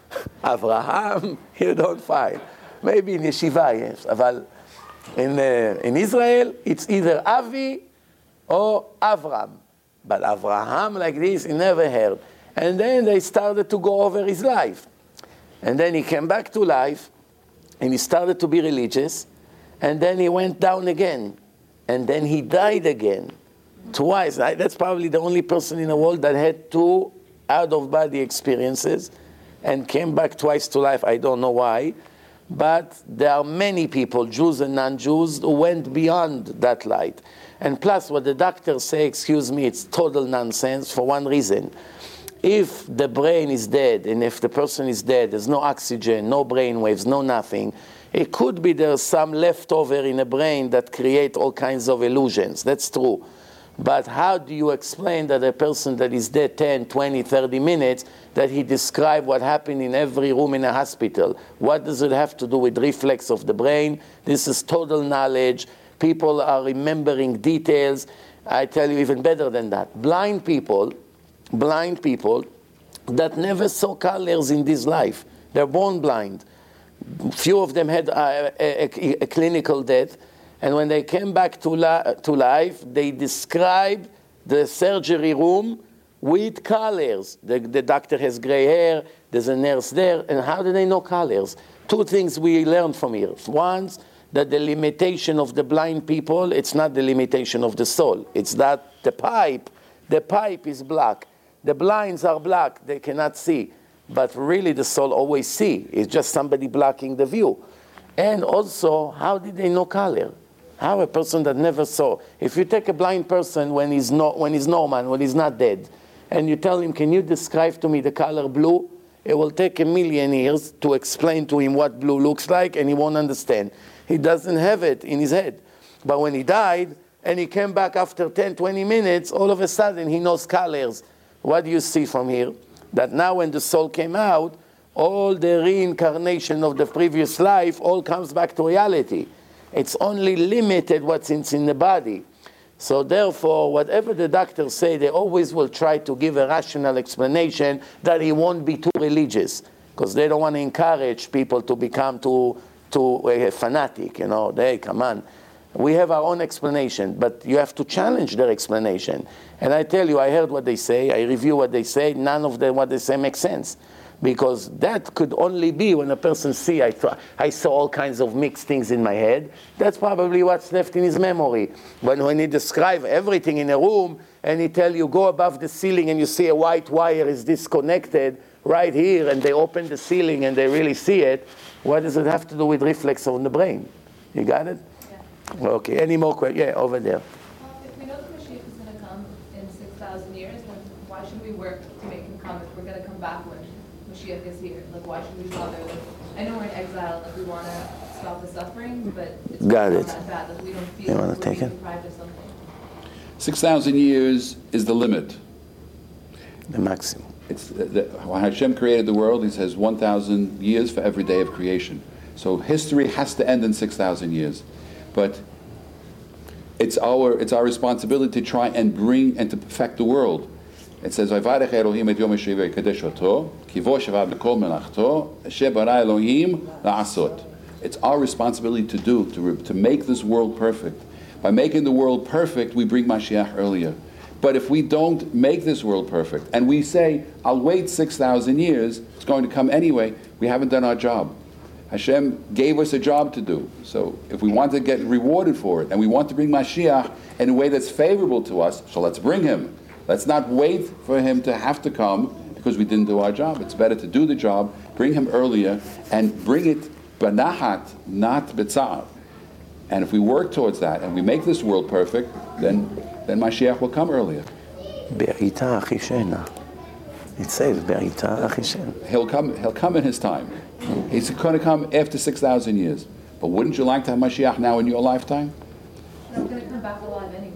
Avraham, you don't find. Maybe in yeshiva, yes. But in, uh, in Israel, it's either Avi or Avram. But Avraham like this, he never heard. And then they started to go over his life. And then he came back to life, and he started to be religious, and then he went down again, and then he died again, twice. That's probably the only person in the world that had two out-of-body experiences and came back twice to life. I don't know why, but there are many people, Jews and non-Jews, who went beyond that light. And plus, what the doctors say, excuse me, it's total nonsense for one reason. If the brain is dead, and if the person is dead, there's no oxygen, no brain waves, no nothing, it could be there's some leftover in the brain that create all kinds of illusions. That's true. But how do you explain that a person that is dead ten, twenty, thirty minutes, that he described what happened in every room in a hospital? What does it have to do with reflex of the brain? This is total knowledge. People are remembering details. I tell you even better than that. Blind people, blind people that never saw colors in this life. They're born blind. Few of them had a, a, a clinical death, and when they came back to, li- to life, they described the surgery room with colors. The, the doctor has gray hair, there's a nurse there, and how do they know colors? Two things we learned from here. One, that the limitation of the blind people, it's not the limitation of the soul. It's that the pipe, the pipe is black. The blinds are black, they cannot see. But really the soul always see. It's just somebody blocking the view. And also, how did they know color? How a person that never saw? If you take a blind person when he's not, when he's normal, when he's not dead, and you tell him, can you describe to me the color blue? It will take a million years to explain to him what blue looks like, and he won't understand. He doesn't have it in his head. But when he died, and he came back after ten, twenty minutes, all of a sudden he knows colors. What do you see from here? That now when the soul came out, all the reincarnation of the previous life all comes back to reality. It's only limited what's in, in the body. So therefore, whatever the doctors say, they always will try to give a rational explanation that he won't be too religious, because they don't want to encourage people to become too, too uh, fanatic, you know. They, come on. We have our own explanation, but you have to challenge their explanation. And I tell you, I heard what they say, I review what they say, none of them, what they say makes sense. Because that could only be when a person see, I, th- I saw all kinds of mixed things in my head. That's probably what's left in his memory. When, when he describes everything in a room, and he tell you, go above the ceiling and you see a white wire is disconnected right here, and they open the ceiling and they really see it, what does it have to do with reflex on the brain? You got it? Yeah. Okay, any more questions? Yeah, over there. Well, if we know the Mashiach is going to come in six thousand years, then why should we work to make him come if we're going to come back when Mashiach is here? Like, why should we bother? Like, I know we're in exile, like, we want to stop the suffering, but it's Got not it. that bad. Like, we don't feel You like wanna we're take being it? deprived of something. six thousand years is the limit. The maximum. It's the, when Hashem created the world, he says one thousand years for every day of creation. So history has to end in six thousand years. But it's our, it's our responsibility to try and bring and to perfect the world. It says, "Vayvarech Elohim et yom hashvi'i v'yikadesh oto, ki vo shava b'kol melachto, asher bara Elohim la'asot." It's our responsibility to do, to, to make this world perfect. By making the world perfect, we bring Mashiach earlier. But if we don't make this world perfect, and we say, I'll wait six thousand years, it's going to come anyway, we haven't done our job. Hashem gave us a job to do. So if we want to get rewarded for it, and we want to bring Mashiach in a way that's favorable to us, so let's bring him. Let's not wait for him to have to come because we didn't do our job. It's better to do the job, bring him earlier, and bring it banahat, not b'tzar. And if we work towards that, and we make this world perfect, then then Mashiach will come earlier. Be'ita achishena. It says Be'ita achishena. He'll come. He'll come in his time. He's going to come after six thousand years. But wouldn't you like to have Mashiach now in your lifetime? I'm going to come back alive anyway.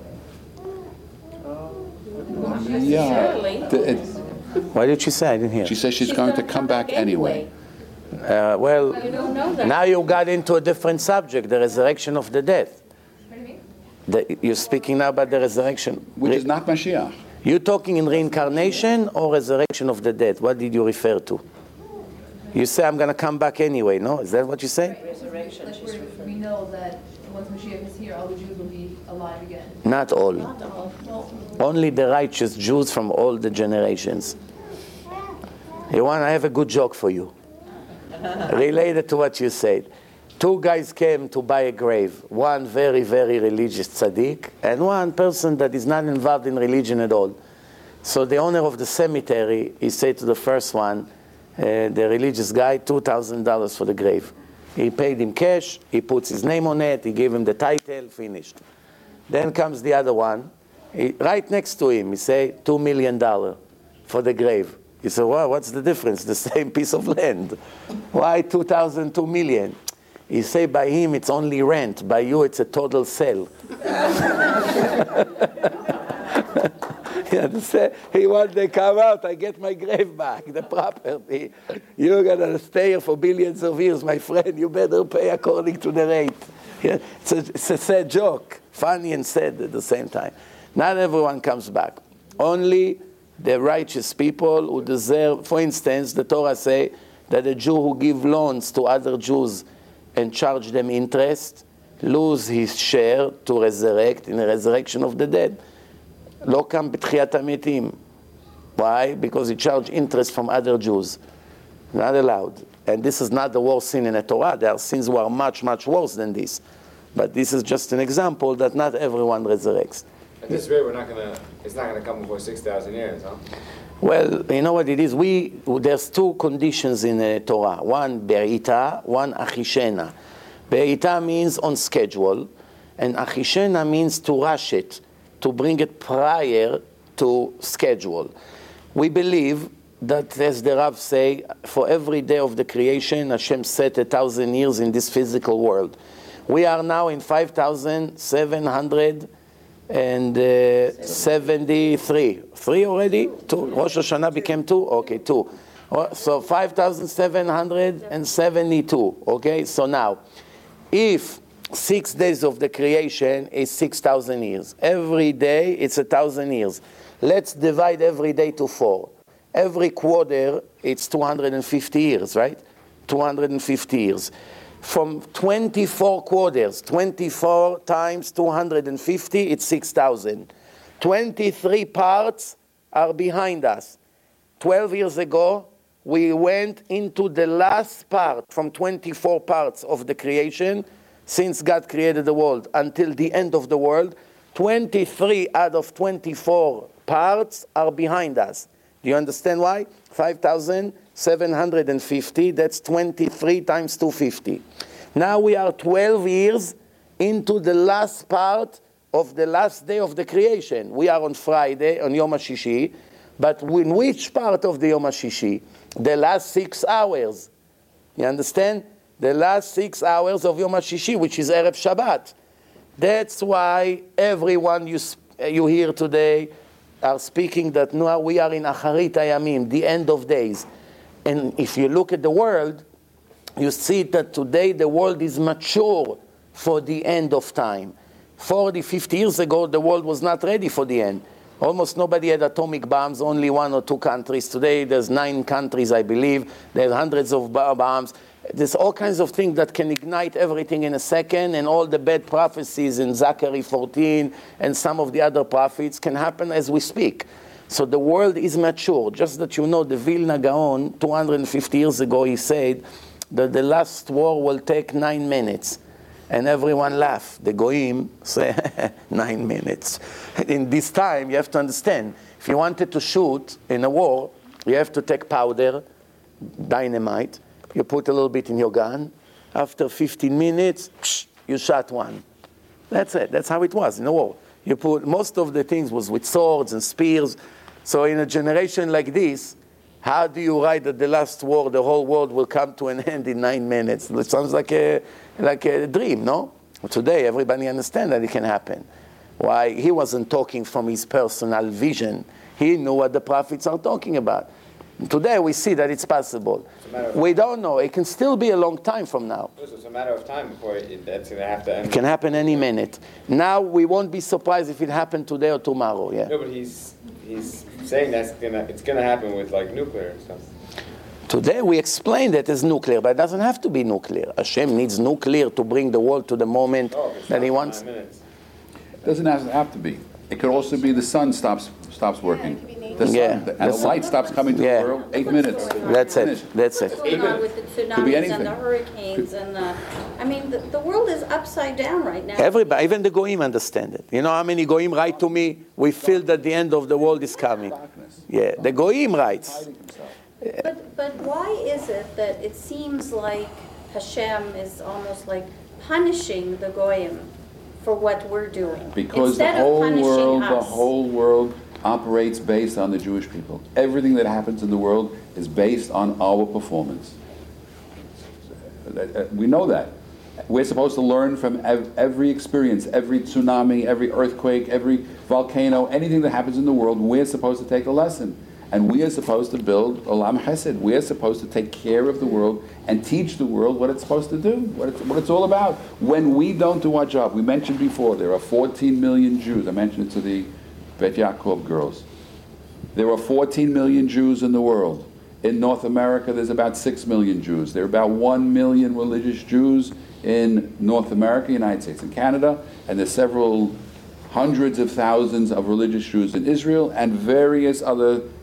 Yeah. Surely. The- it- What did she say? I didn't hear. she says she's, going to come back anyway. Uh, well, You don't know that. now you got into a different subject, the resurrection of the dead. What do you mean? The, you're speaking now about the resurrection. Which is not Mashiach. You talking in reincarnation or resurrection of the dead? What did you refer to? You say, I'm going to come back anyway, no? Is that what you say? Resurrection, Like, she's we're, referring. we know that once Mashiach is here, all the Jews will be alive again. Not all. Not all. Well, Only the righteous Jews from all the generations. You want? I have a good joke for you. Related to what you said. Two guys came to buy a grave. One very, very religious tzaddik, and one person that is not involved in religion at all. So the owner of the cemetery, he said to the first one, uh, the religious guy, two thousand dollars for the grave. He paid him cash, he puts his name on it, he gave him the title, finished. Then comes the other one, he, right next to him, he say, two million dollars for the grave. He said, well, what's the difference? The same piece of land. Why two thousand, two million? He say, by him it's only rent, by you it's a total sale. You understand? He wants they come out, I get my grave back, the property. You're gonna stay here for billions of years, my friend. You better pay according to the rate. Yeah, it's, a, it's a sad joke, funny and sad at the same time. Not everyone comes back. Only the righteous people who deserve. For instance, the Torah say that a Jew who give loans to other Jews and charge them interest lose his share to resurrect in the resurrection of the dead. לא קם בתחיית המתים. Why? Because he charged interest from other Jews. Not allowed. And this is not the worst sin in the Torah. There are sins who are much, much worse than this. But this is just an example that not everyone resurrects. At this rate, we're not gonna. It's not gonna come before six thousand years, huh? Well, you know what it is? We there's two conditions in the Torah. One be'ita, one achishena. Be'ita means on schedule, and achishena means to rush it, to bring it prior to schedule. We believe that, as the Rav say, for every day of the creation, Hashem set a thousand years in this physical world. We are now in five thousand seven hundred seventy-three. Three already? Two. Rosh Hashanah became two? Okay, two. So five thousand seven hundred seventy-two. Okay, so now, if six days of the creation is six thousand years, every day it's a thousand years. Let's divide every day to four. Every quarter, it's two hundred fifty years, right? two hundred fifty years. From twenty-four quarters, twenty-four times two hundred fifty, it's six thousand. twenty-three parts are behind us. twelve years ago, we went into the last part from twenty-four parts of the creation, since God created the world until the end of the world. twenty-three out of twenty-four parts are behind us. Do you understand why? five thousand seven hundred fifty, that's twenty-three times two hundred fifty. Now we are twelve years into the last part of the last day of the creation. We are on Friday, on Yom HaShishi, but in which part of the Yom HaShishi? The last six hours. You understand? The last six hours of Yom HaShishi, which is Erev Shabbat. That's why everyone you, you hear today are speaking that now we are in Acharit Hayamim, the end of days. And if you look at the world, you see that today the world is mature for the end of time. forty, fifty years ago, the world was not ready for the end. Almost nobody had atomic bombs, only one or two countries. Today there's nine countries, I believe. There's hundreds of bombs. There's all kinds of things that can ignite everything in a second, and all the bad prophecies in Zechariah fourteen and some of the other prophets can happen as we speak. So the world is mature. Just that you know, the Vilna Gaon, two hundred fifty years ago, he said that the last war will take nine minutes. And everyone laughed. The Goyim say, nine minutes. In this time, you have to understand, if you wanted to shoot in a war, you have to take powder, dynamite, you put a little bit in your gun. After fifteen minutes, psh, you shot one. That's it. That's how it was in the war. You put, most of the things was with swords and spears. So in a generation like this, how do you write that the last war, the whole world will come to an end in nine minutes? It sounds like a, like a dream, no? Today, everybody understands that it can happen. Why? He wasn't talking from his personal vision. He knew what the prophets are talking about. Today we see that it's possible. It's we don't know. It can still be a long time from now. It's a matter of time before it, that's going to have to end. It can happen any minute. Now we won't be surprised if it happened today or tomorrow. Yeah. No, but he's he's saying that's gonna it's gonna happen with like nuclear and stuff. Today we explain that as nuclear, but it doesn't have to be nuclear. Hashem needs nuclear to bring the world to the moment oh, that He wants. It doesn't have to be. It could also be the sun stops stops working. The sun, yeah, the, and the light stops coming to yeah. the world. Eight minutes. That's it. That's it. What's going on with the tsunamis and the hurricanes and the, I mean, the, the world is upside down right now. Everybody, even the Goyim understand it. You know how many Goyim write to me, we feel that the end of the world is coming. Yeah, the Goyim writes. But, but why is it that it seems like Hashem is almost like punishing the Goyim for what we're doing? Because Instead the whole of punishing world, us. the whole world operates based on the Jewish people. Everything that happens in the world is based on our performance. We know that. We're supposed to learn from ev- every experience, every tsunami, every earthquake, every volcano, anything that happens in the world, we're supposed to take a lesson. And we are supposed to build Olam Chesed. We are supposed to take care of the world and teach the world what it's supposed to do, what it's, what it's all about. When we don't do our job, we mentioned before, there are fourteen million Jews. I mentioned it to the Bet Yaakov girls. There are fourteen million Jews in the world. In North America, there's about six million Jews. There are about one million religious Jews in North America, United States, and Canada, and there's several hundreds of thousands of religious Jews in Israel, and various other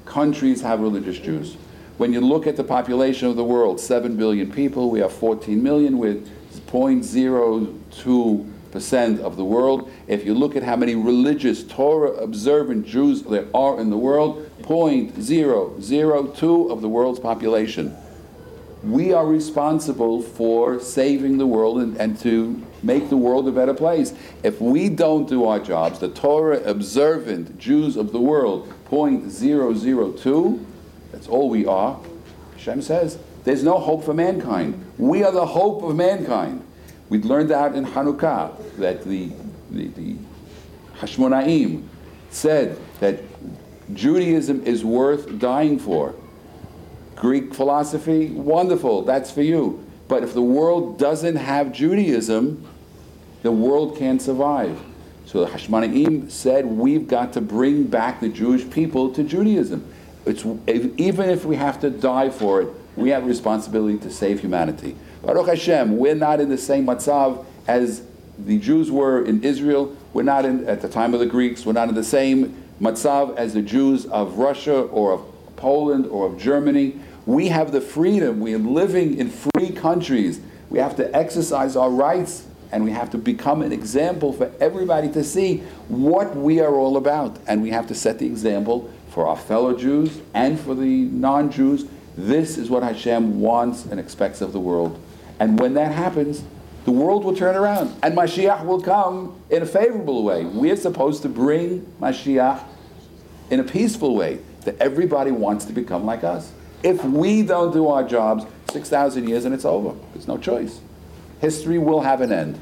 countries have religious Jews. When you look at the population of the world, seven billion people, we have fourteen million with zero point zero two percent of the world. If you look at how many religious Torah-observant Jews there are in the world, zero point zero zero two of the world's population. We are responsible for saving the world and, and to make the world a better place. If we don't do our jobs, the Torah-observant Jews of the world, zero point zero zero two, that's all we are. Hashem says, there's no hope for mankind. We are the hope of mankind. We learned out in Hanukkah that the, the, the Hashmonaim said that Judaism is worth dying for. Greek philosophy, wonderful, that's for you. But if the world doesn't have Judaism, the world can't survive. So the Hashmonaim said, we've got to bring back the Jewish people to Judaism. It's, if, even if we have to die for it, we have a responsibility to save humanity. Baruch Hashem, we're not in the same matzav as the Jews were in Israel. We're not in, at the time of the Greeks, we're not in the same matzav as the Jews of Russia or of Poland or of Germany. We have the freedom. We are living in free countries. We have to exercise our rights, and we have to become an example for everybody to see what we are all about. And we have to set the example for our fellow Jews and for the non-Jews. This is what Hashem wants and expects of the world. And when that happens, the world will turn around, and Mashiach will come in a favorable way. We're supposed to bring Mashiach in a peaceful way, that everybody wants to become like us. If we don't do our jobs, six thousand years and it's over. There's no choice. History will have an end.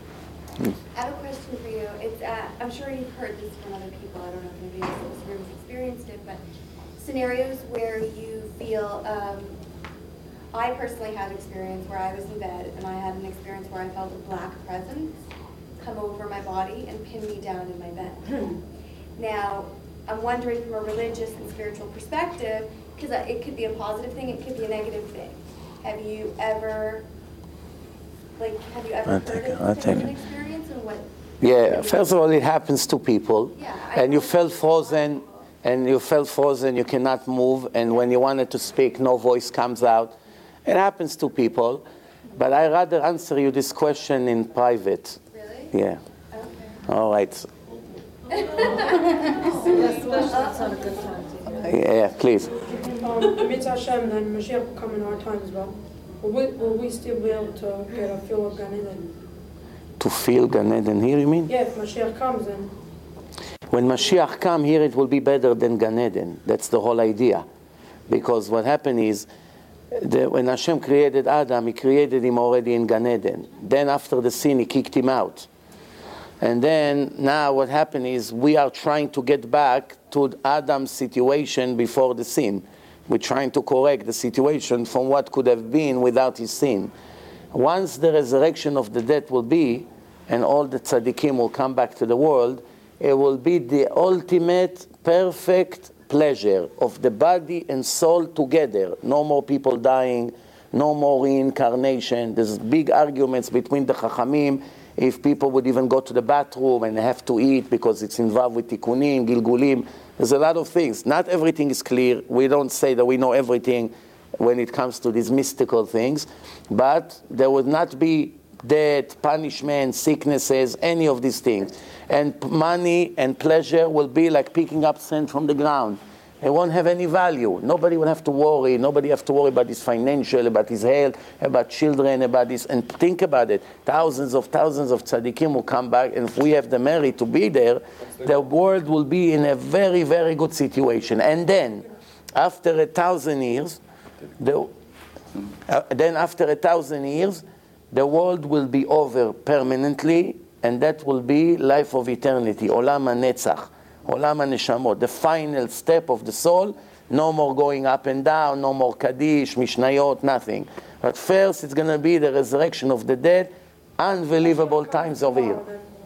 I have a question for you. It's, uh, I'm sure you've heard this from other people. I don't know if anybody else in this room has experienced it, but scenarios where you feel, um, I personally had an experience where I was in bed and I had an experience where I felt a black presence come over my body and pin me down in my bed. Now, I'm wondering from a religious and spiritual perspective, because it could be a positive thing, it could be a negative thing. Have you ever, like, have you ever I'll heard take it, of I'll this take kind of it. experience and what? Yeah, first of all, it happens to people. Yeah, I And you know. felt frozen, and you felt frozen, you cannot move, and when you wanted to speak, no voice comes out. It happens to people, but I'd rather answer you this question in private. Really? Yeah. Okay. All right. Yeah, please. Um, Amidst Hashem, then Mashiach will come in our time as well. Will we, will we still be able to get a feel of Gan Eden? To feel Gan Eden here, you mean? Yeah, if Mashiach comes, then When Mashiach come here, it will be better than Gan Eden. That's the whole idea. Because what happened is, the, when Hashem created Adam, He created him already in Gan Eden. Then after the sin, He kicked him out. And then now what happened is we are trying to get back to Adam's situation before the sin. We're trying to correct the situation from what could have been without his sin. Once the resurrection of the dead will be, and all the tzaddikim will come back to the world, it will be the ultimate, perfect pleasure of the body and soul together. No more people dying, no more reincarnation. There's big arguments between the Chachamim if people would even go to the bathroom and have to eat because it's involved with tikkunim, gilgulim. There's a lot of things. Not everything is clear. We don't say that we know everything when it comes to these mystical things. But there would not be death, punishment, sicknesses, any of these things. And money and pleasure will be like picking up sand from the ground. It won't have any value. Nobody will have to worry. Nobody have to worry about his financial, about his health, about children, about this. And think about it. Thousands of thousands of tzaddikim will come back, and if we have the merit to be there, the world will be in a very, very good situation. And then, after a thousand years, the, uh, then after a thousand years, the world will be over permanently, and that will be life of eternity, Olam HaNetzach. Olam HaNeshamot, the final step of the soul. No more going up and down, no more Kaddish, Mishnayot, nothing. But first it's going to be the resurrection of the dead, unbelievable times over here.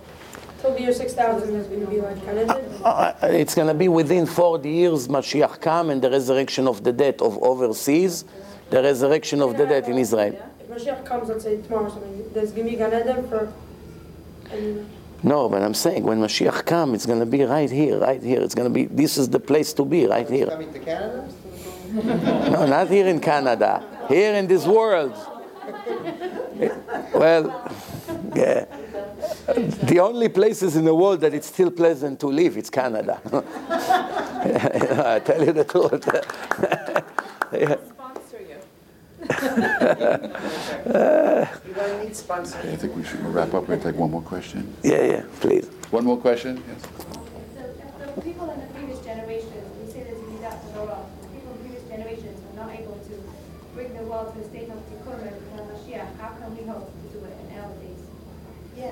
till the year six thousand is going to be like Gan Eden. Uh, it's going to be within forty years, Mashiach come and the resurrection of the dead of overseas, the resurrection of the dead in Israel. If Mashiach comes, let's say tomorrow or something, there's going to be Gan Eden for... And No, but I'm saying when Mashiach comes, it's going to be right here, right here. It's going to be, this is the place to be, right here. Coming to Canada? No, not here in Canada. Here in this world. Well, yeah. The only places in the world that it's still pleasant to live, it's Canada. I tell you the truth. Yeah. Sponsor you. You don't need sponsors. I think we should wrap up. We're going to take one more question. Yeah, yeah, please. One more question? Yes. So if the people in the previous generations, we say that you that to Torah, the people in previous generations were not able to bring the world to a state of Tikkun and Mashiach, how can we hope to do it in our days? Yeah.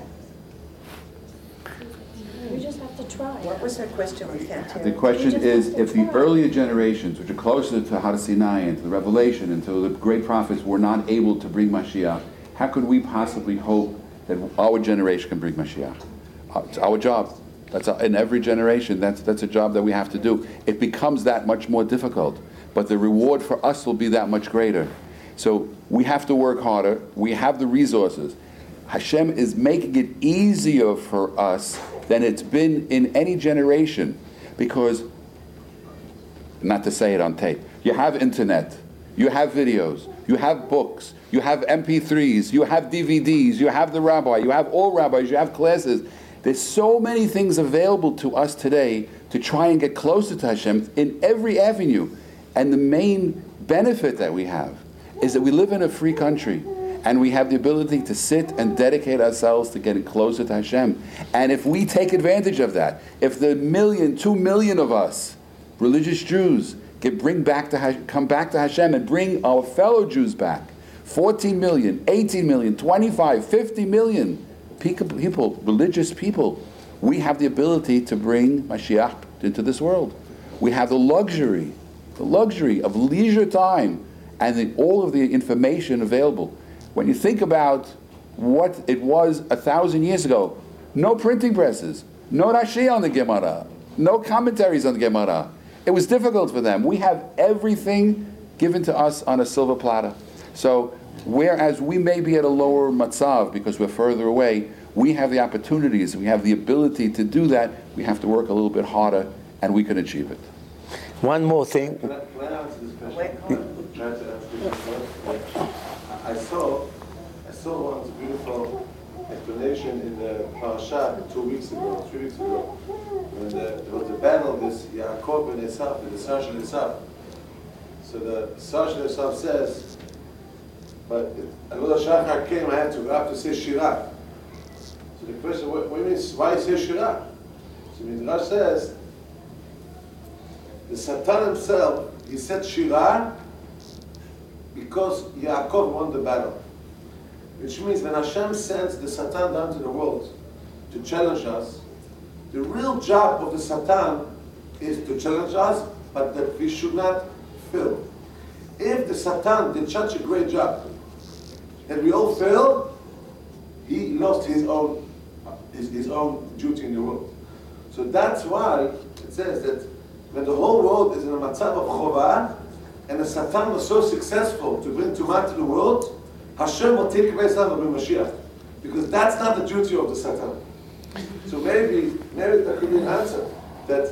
We just have to try. What was her question? We can't hear. The question is, if the earlier generations, which are closer to Har Sinai and to the Revelation and to the great prophets, were not able to bring Mashiach, how could we possibly hope that our generation can bring Mashiach? Uh, It's our job. That's a, in every generation. That's that's a job that we have to do. It becomes that much more difficult, but the reward for us will be that much greater. So we have to work harder. We have the resources. Hashem is making it easier for us than it's been in any generation, because, not to say it on tape, you have internet, you have videos, you have books, you have M P threes, you have D V Ds, you have the rabbi, you have all rabbis, you have classes. There's so many things available to us today to try and get closer to Hashem in every avenue. And the main benefit that we have is that we live in a free country, and we have the ability to sit and dedicate ourselves to getting closer to Hashem. And if we take advantage of that, if the million, two million of us, religious Jews, can bring back to come back to Hashem and bring our fellow Jews back, fourteen million, eighteen million, twenty-five, fifty million people, religious people, we have the ability to bring Mashiach into this world. We have the luxury, the luxury of leisure time and the, all of the information available. When you think about what it was a thousand years ago, no printing presses, no Rashi on the Gemara, no commentaries on the Gemara. It was difficult for them. We have everything given to us on a silver platter. So, whereas we may be at a lower matzav because we're further away, we have the opportunities, we have the ability to do that. We have to work a little bit harder, and we can achieve it. One more thing. Can I, can I answer this question? Try to answer this question. I saw, I saw one beautiful explanation in the parasha two weeks ago, three weeks ago, when the, there was the battle with Yaakov and Esav, and the Sarsh and Esav. So the Sarsh and Esav says, but another Shachar came, I had to have to say Shirah. So the question, what, what do you mean, why say Shirah? So Midrash says, the Satan himself, he said Shirah because Yaakov won the battle. Which means when Hashem sends the Satan down to the world to challenge us, the real job of the Satan is to challenge us, but that we should not fail. If the Satan did such a great job and we all fail, he lost his own his, his own duty in the world. So that's why it says that when the whole world is in a matzav of chovah, and the Satan was so successful to bring Tumah to the world, Hashem will take away some of the Mashiach. Because that's not the duty of the Satan. So maybe, maybe that could be an answer. That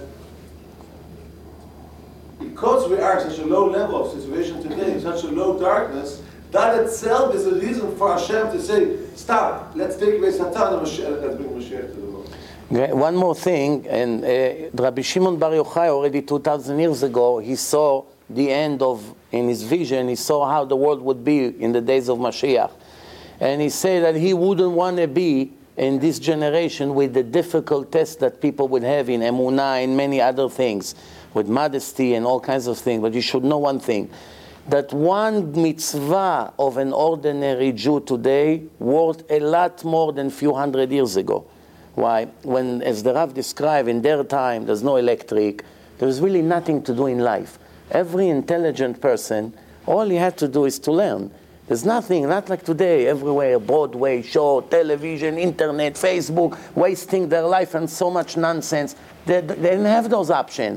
because we are at such a low level of situation today, such a low darkness, that itself is a reason for Hashem to say, stop, let's take away Satan and Mashiach, let's bring Mashiach to the world. Okay, one more thing, and uh, Rabbi Shimon Bar Yochai already two thousand years ago, he saw the end of, in his vision, he saw how the world would be in the days of Mashiach. And he said that he wouldn't want to be in this generation with the difficult tests that people would have in Emunah and many other things, with modesty and all kinds of things. But you should know one thing, that one mitzvah of an ordinary Jew today worth a lot more than a few hundred years ago. Why? When, as the Rav described, in their time, there's no electric, there's really nothing to do in life. Every intelligent person, all he had to do is to learn. There's nothing, not like today, everywhere, Broadway, show, television, internet, Facebook, wasting their life and so much nonsense. They, they didn't have those options.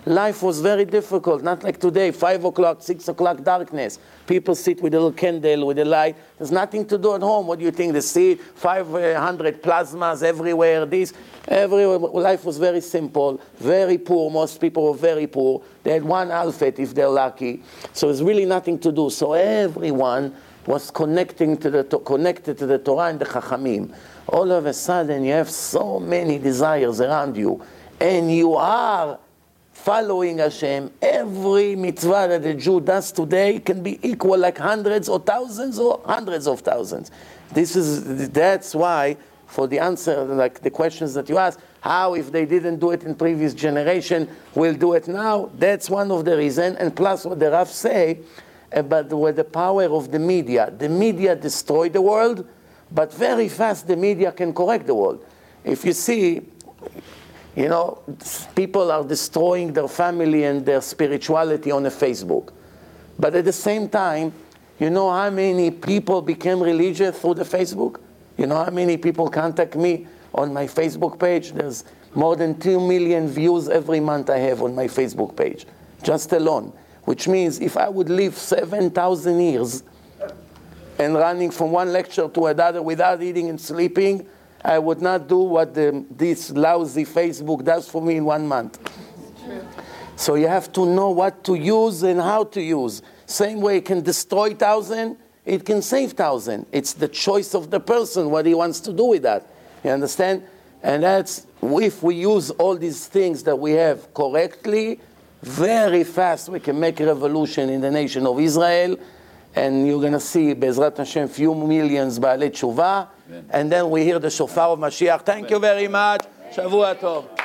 life was very difficult, not like today, five o'clock, six o'clock, darkness. People sit with a little candle, with a light. There's nothing to do at home. What do you think? They see five hundred plasmas everywhere, this. Everywhere. Life was very simple, very poor. Most people were very poor. They had one alphabet if they're lucky. So there's really nothing to do. So everyone was connecting to the, connected to the Torah and the Chachamim. All of a sudden, you have so many desires around you, and you are following Hashem. Every mitzvah that a Jew does today can be equal like hundreds or thousands or hundreds of thousands. This is, that's why, for the answer, like the questions that you asked, how if they didn't do it in previous generation, will do it now? That's one of the reasons. And plus what the Rav say about the, the power of the media. The media destroy the world, but very fast the media can correct the world. If you see, you know, people are destroying their family and their spirituality on a Facebook. But at the same time, you know how many people became religious through the Facebook? You know how many people contact me on my Facebook page? There's more than two million views every month I have on my Facebook page, just alone. Which means if I would live seven thousand years and running from one lecture to another without eating and sleeping, I would not do what the, this lousy Facebook does for me in one month. True. So you have to know what to use and how to use. Same way it can destroy thousand, it can save thousand. It's the choice of the person, what he wants to do with that. You understand? And that's, if we use all these things that we have correctly, very fast we can make a revolution in the nation of Israel. And you're going to see, Be'ezrat Hashem, few millions Baalei Tshuva. And then we hear the shofar of Mashiach. Thank you very much. Shavua Tov.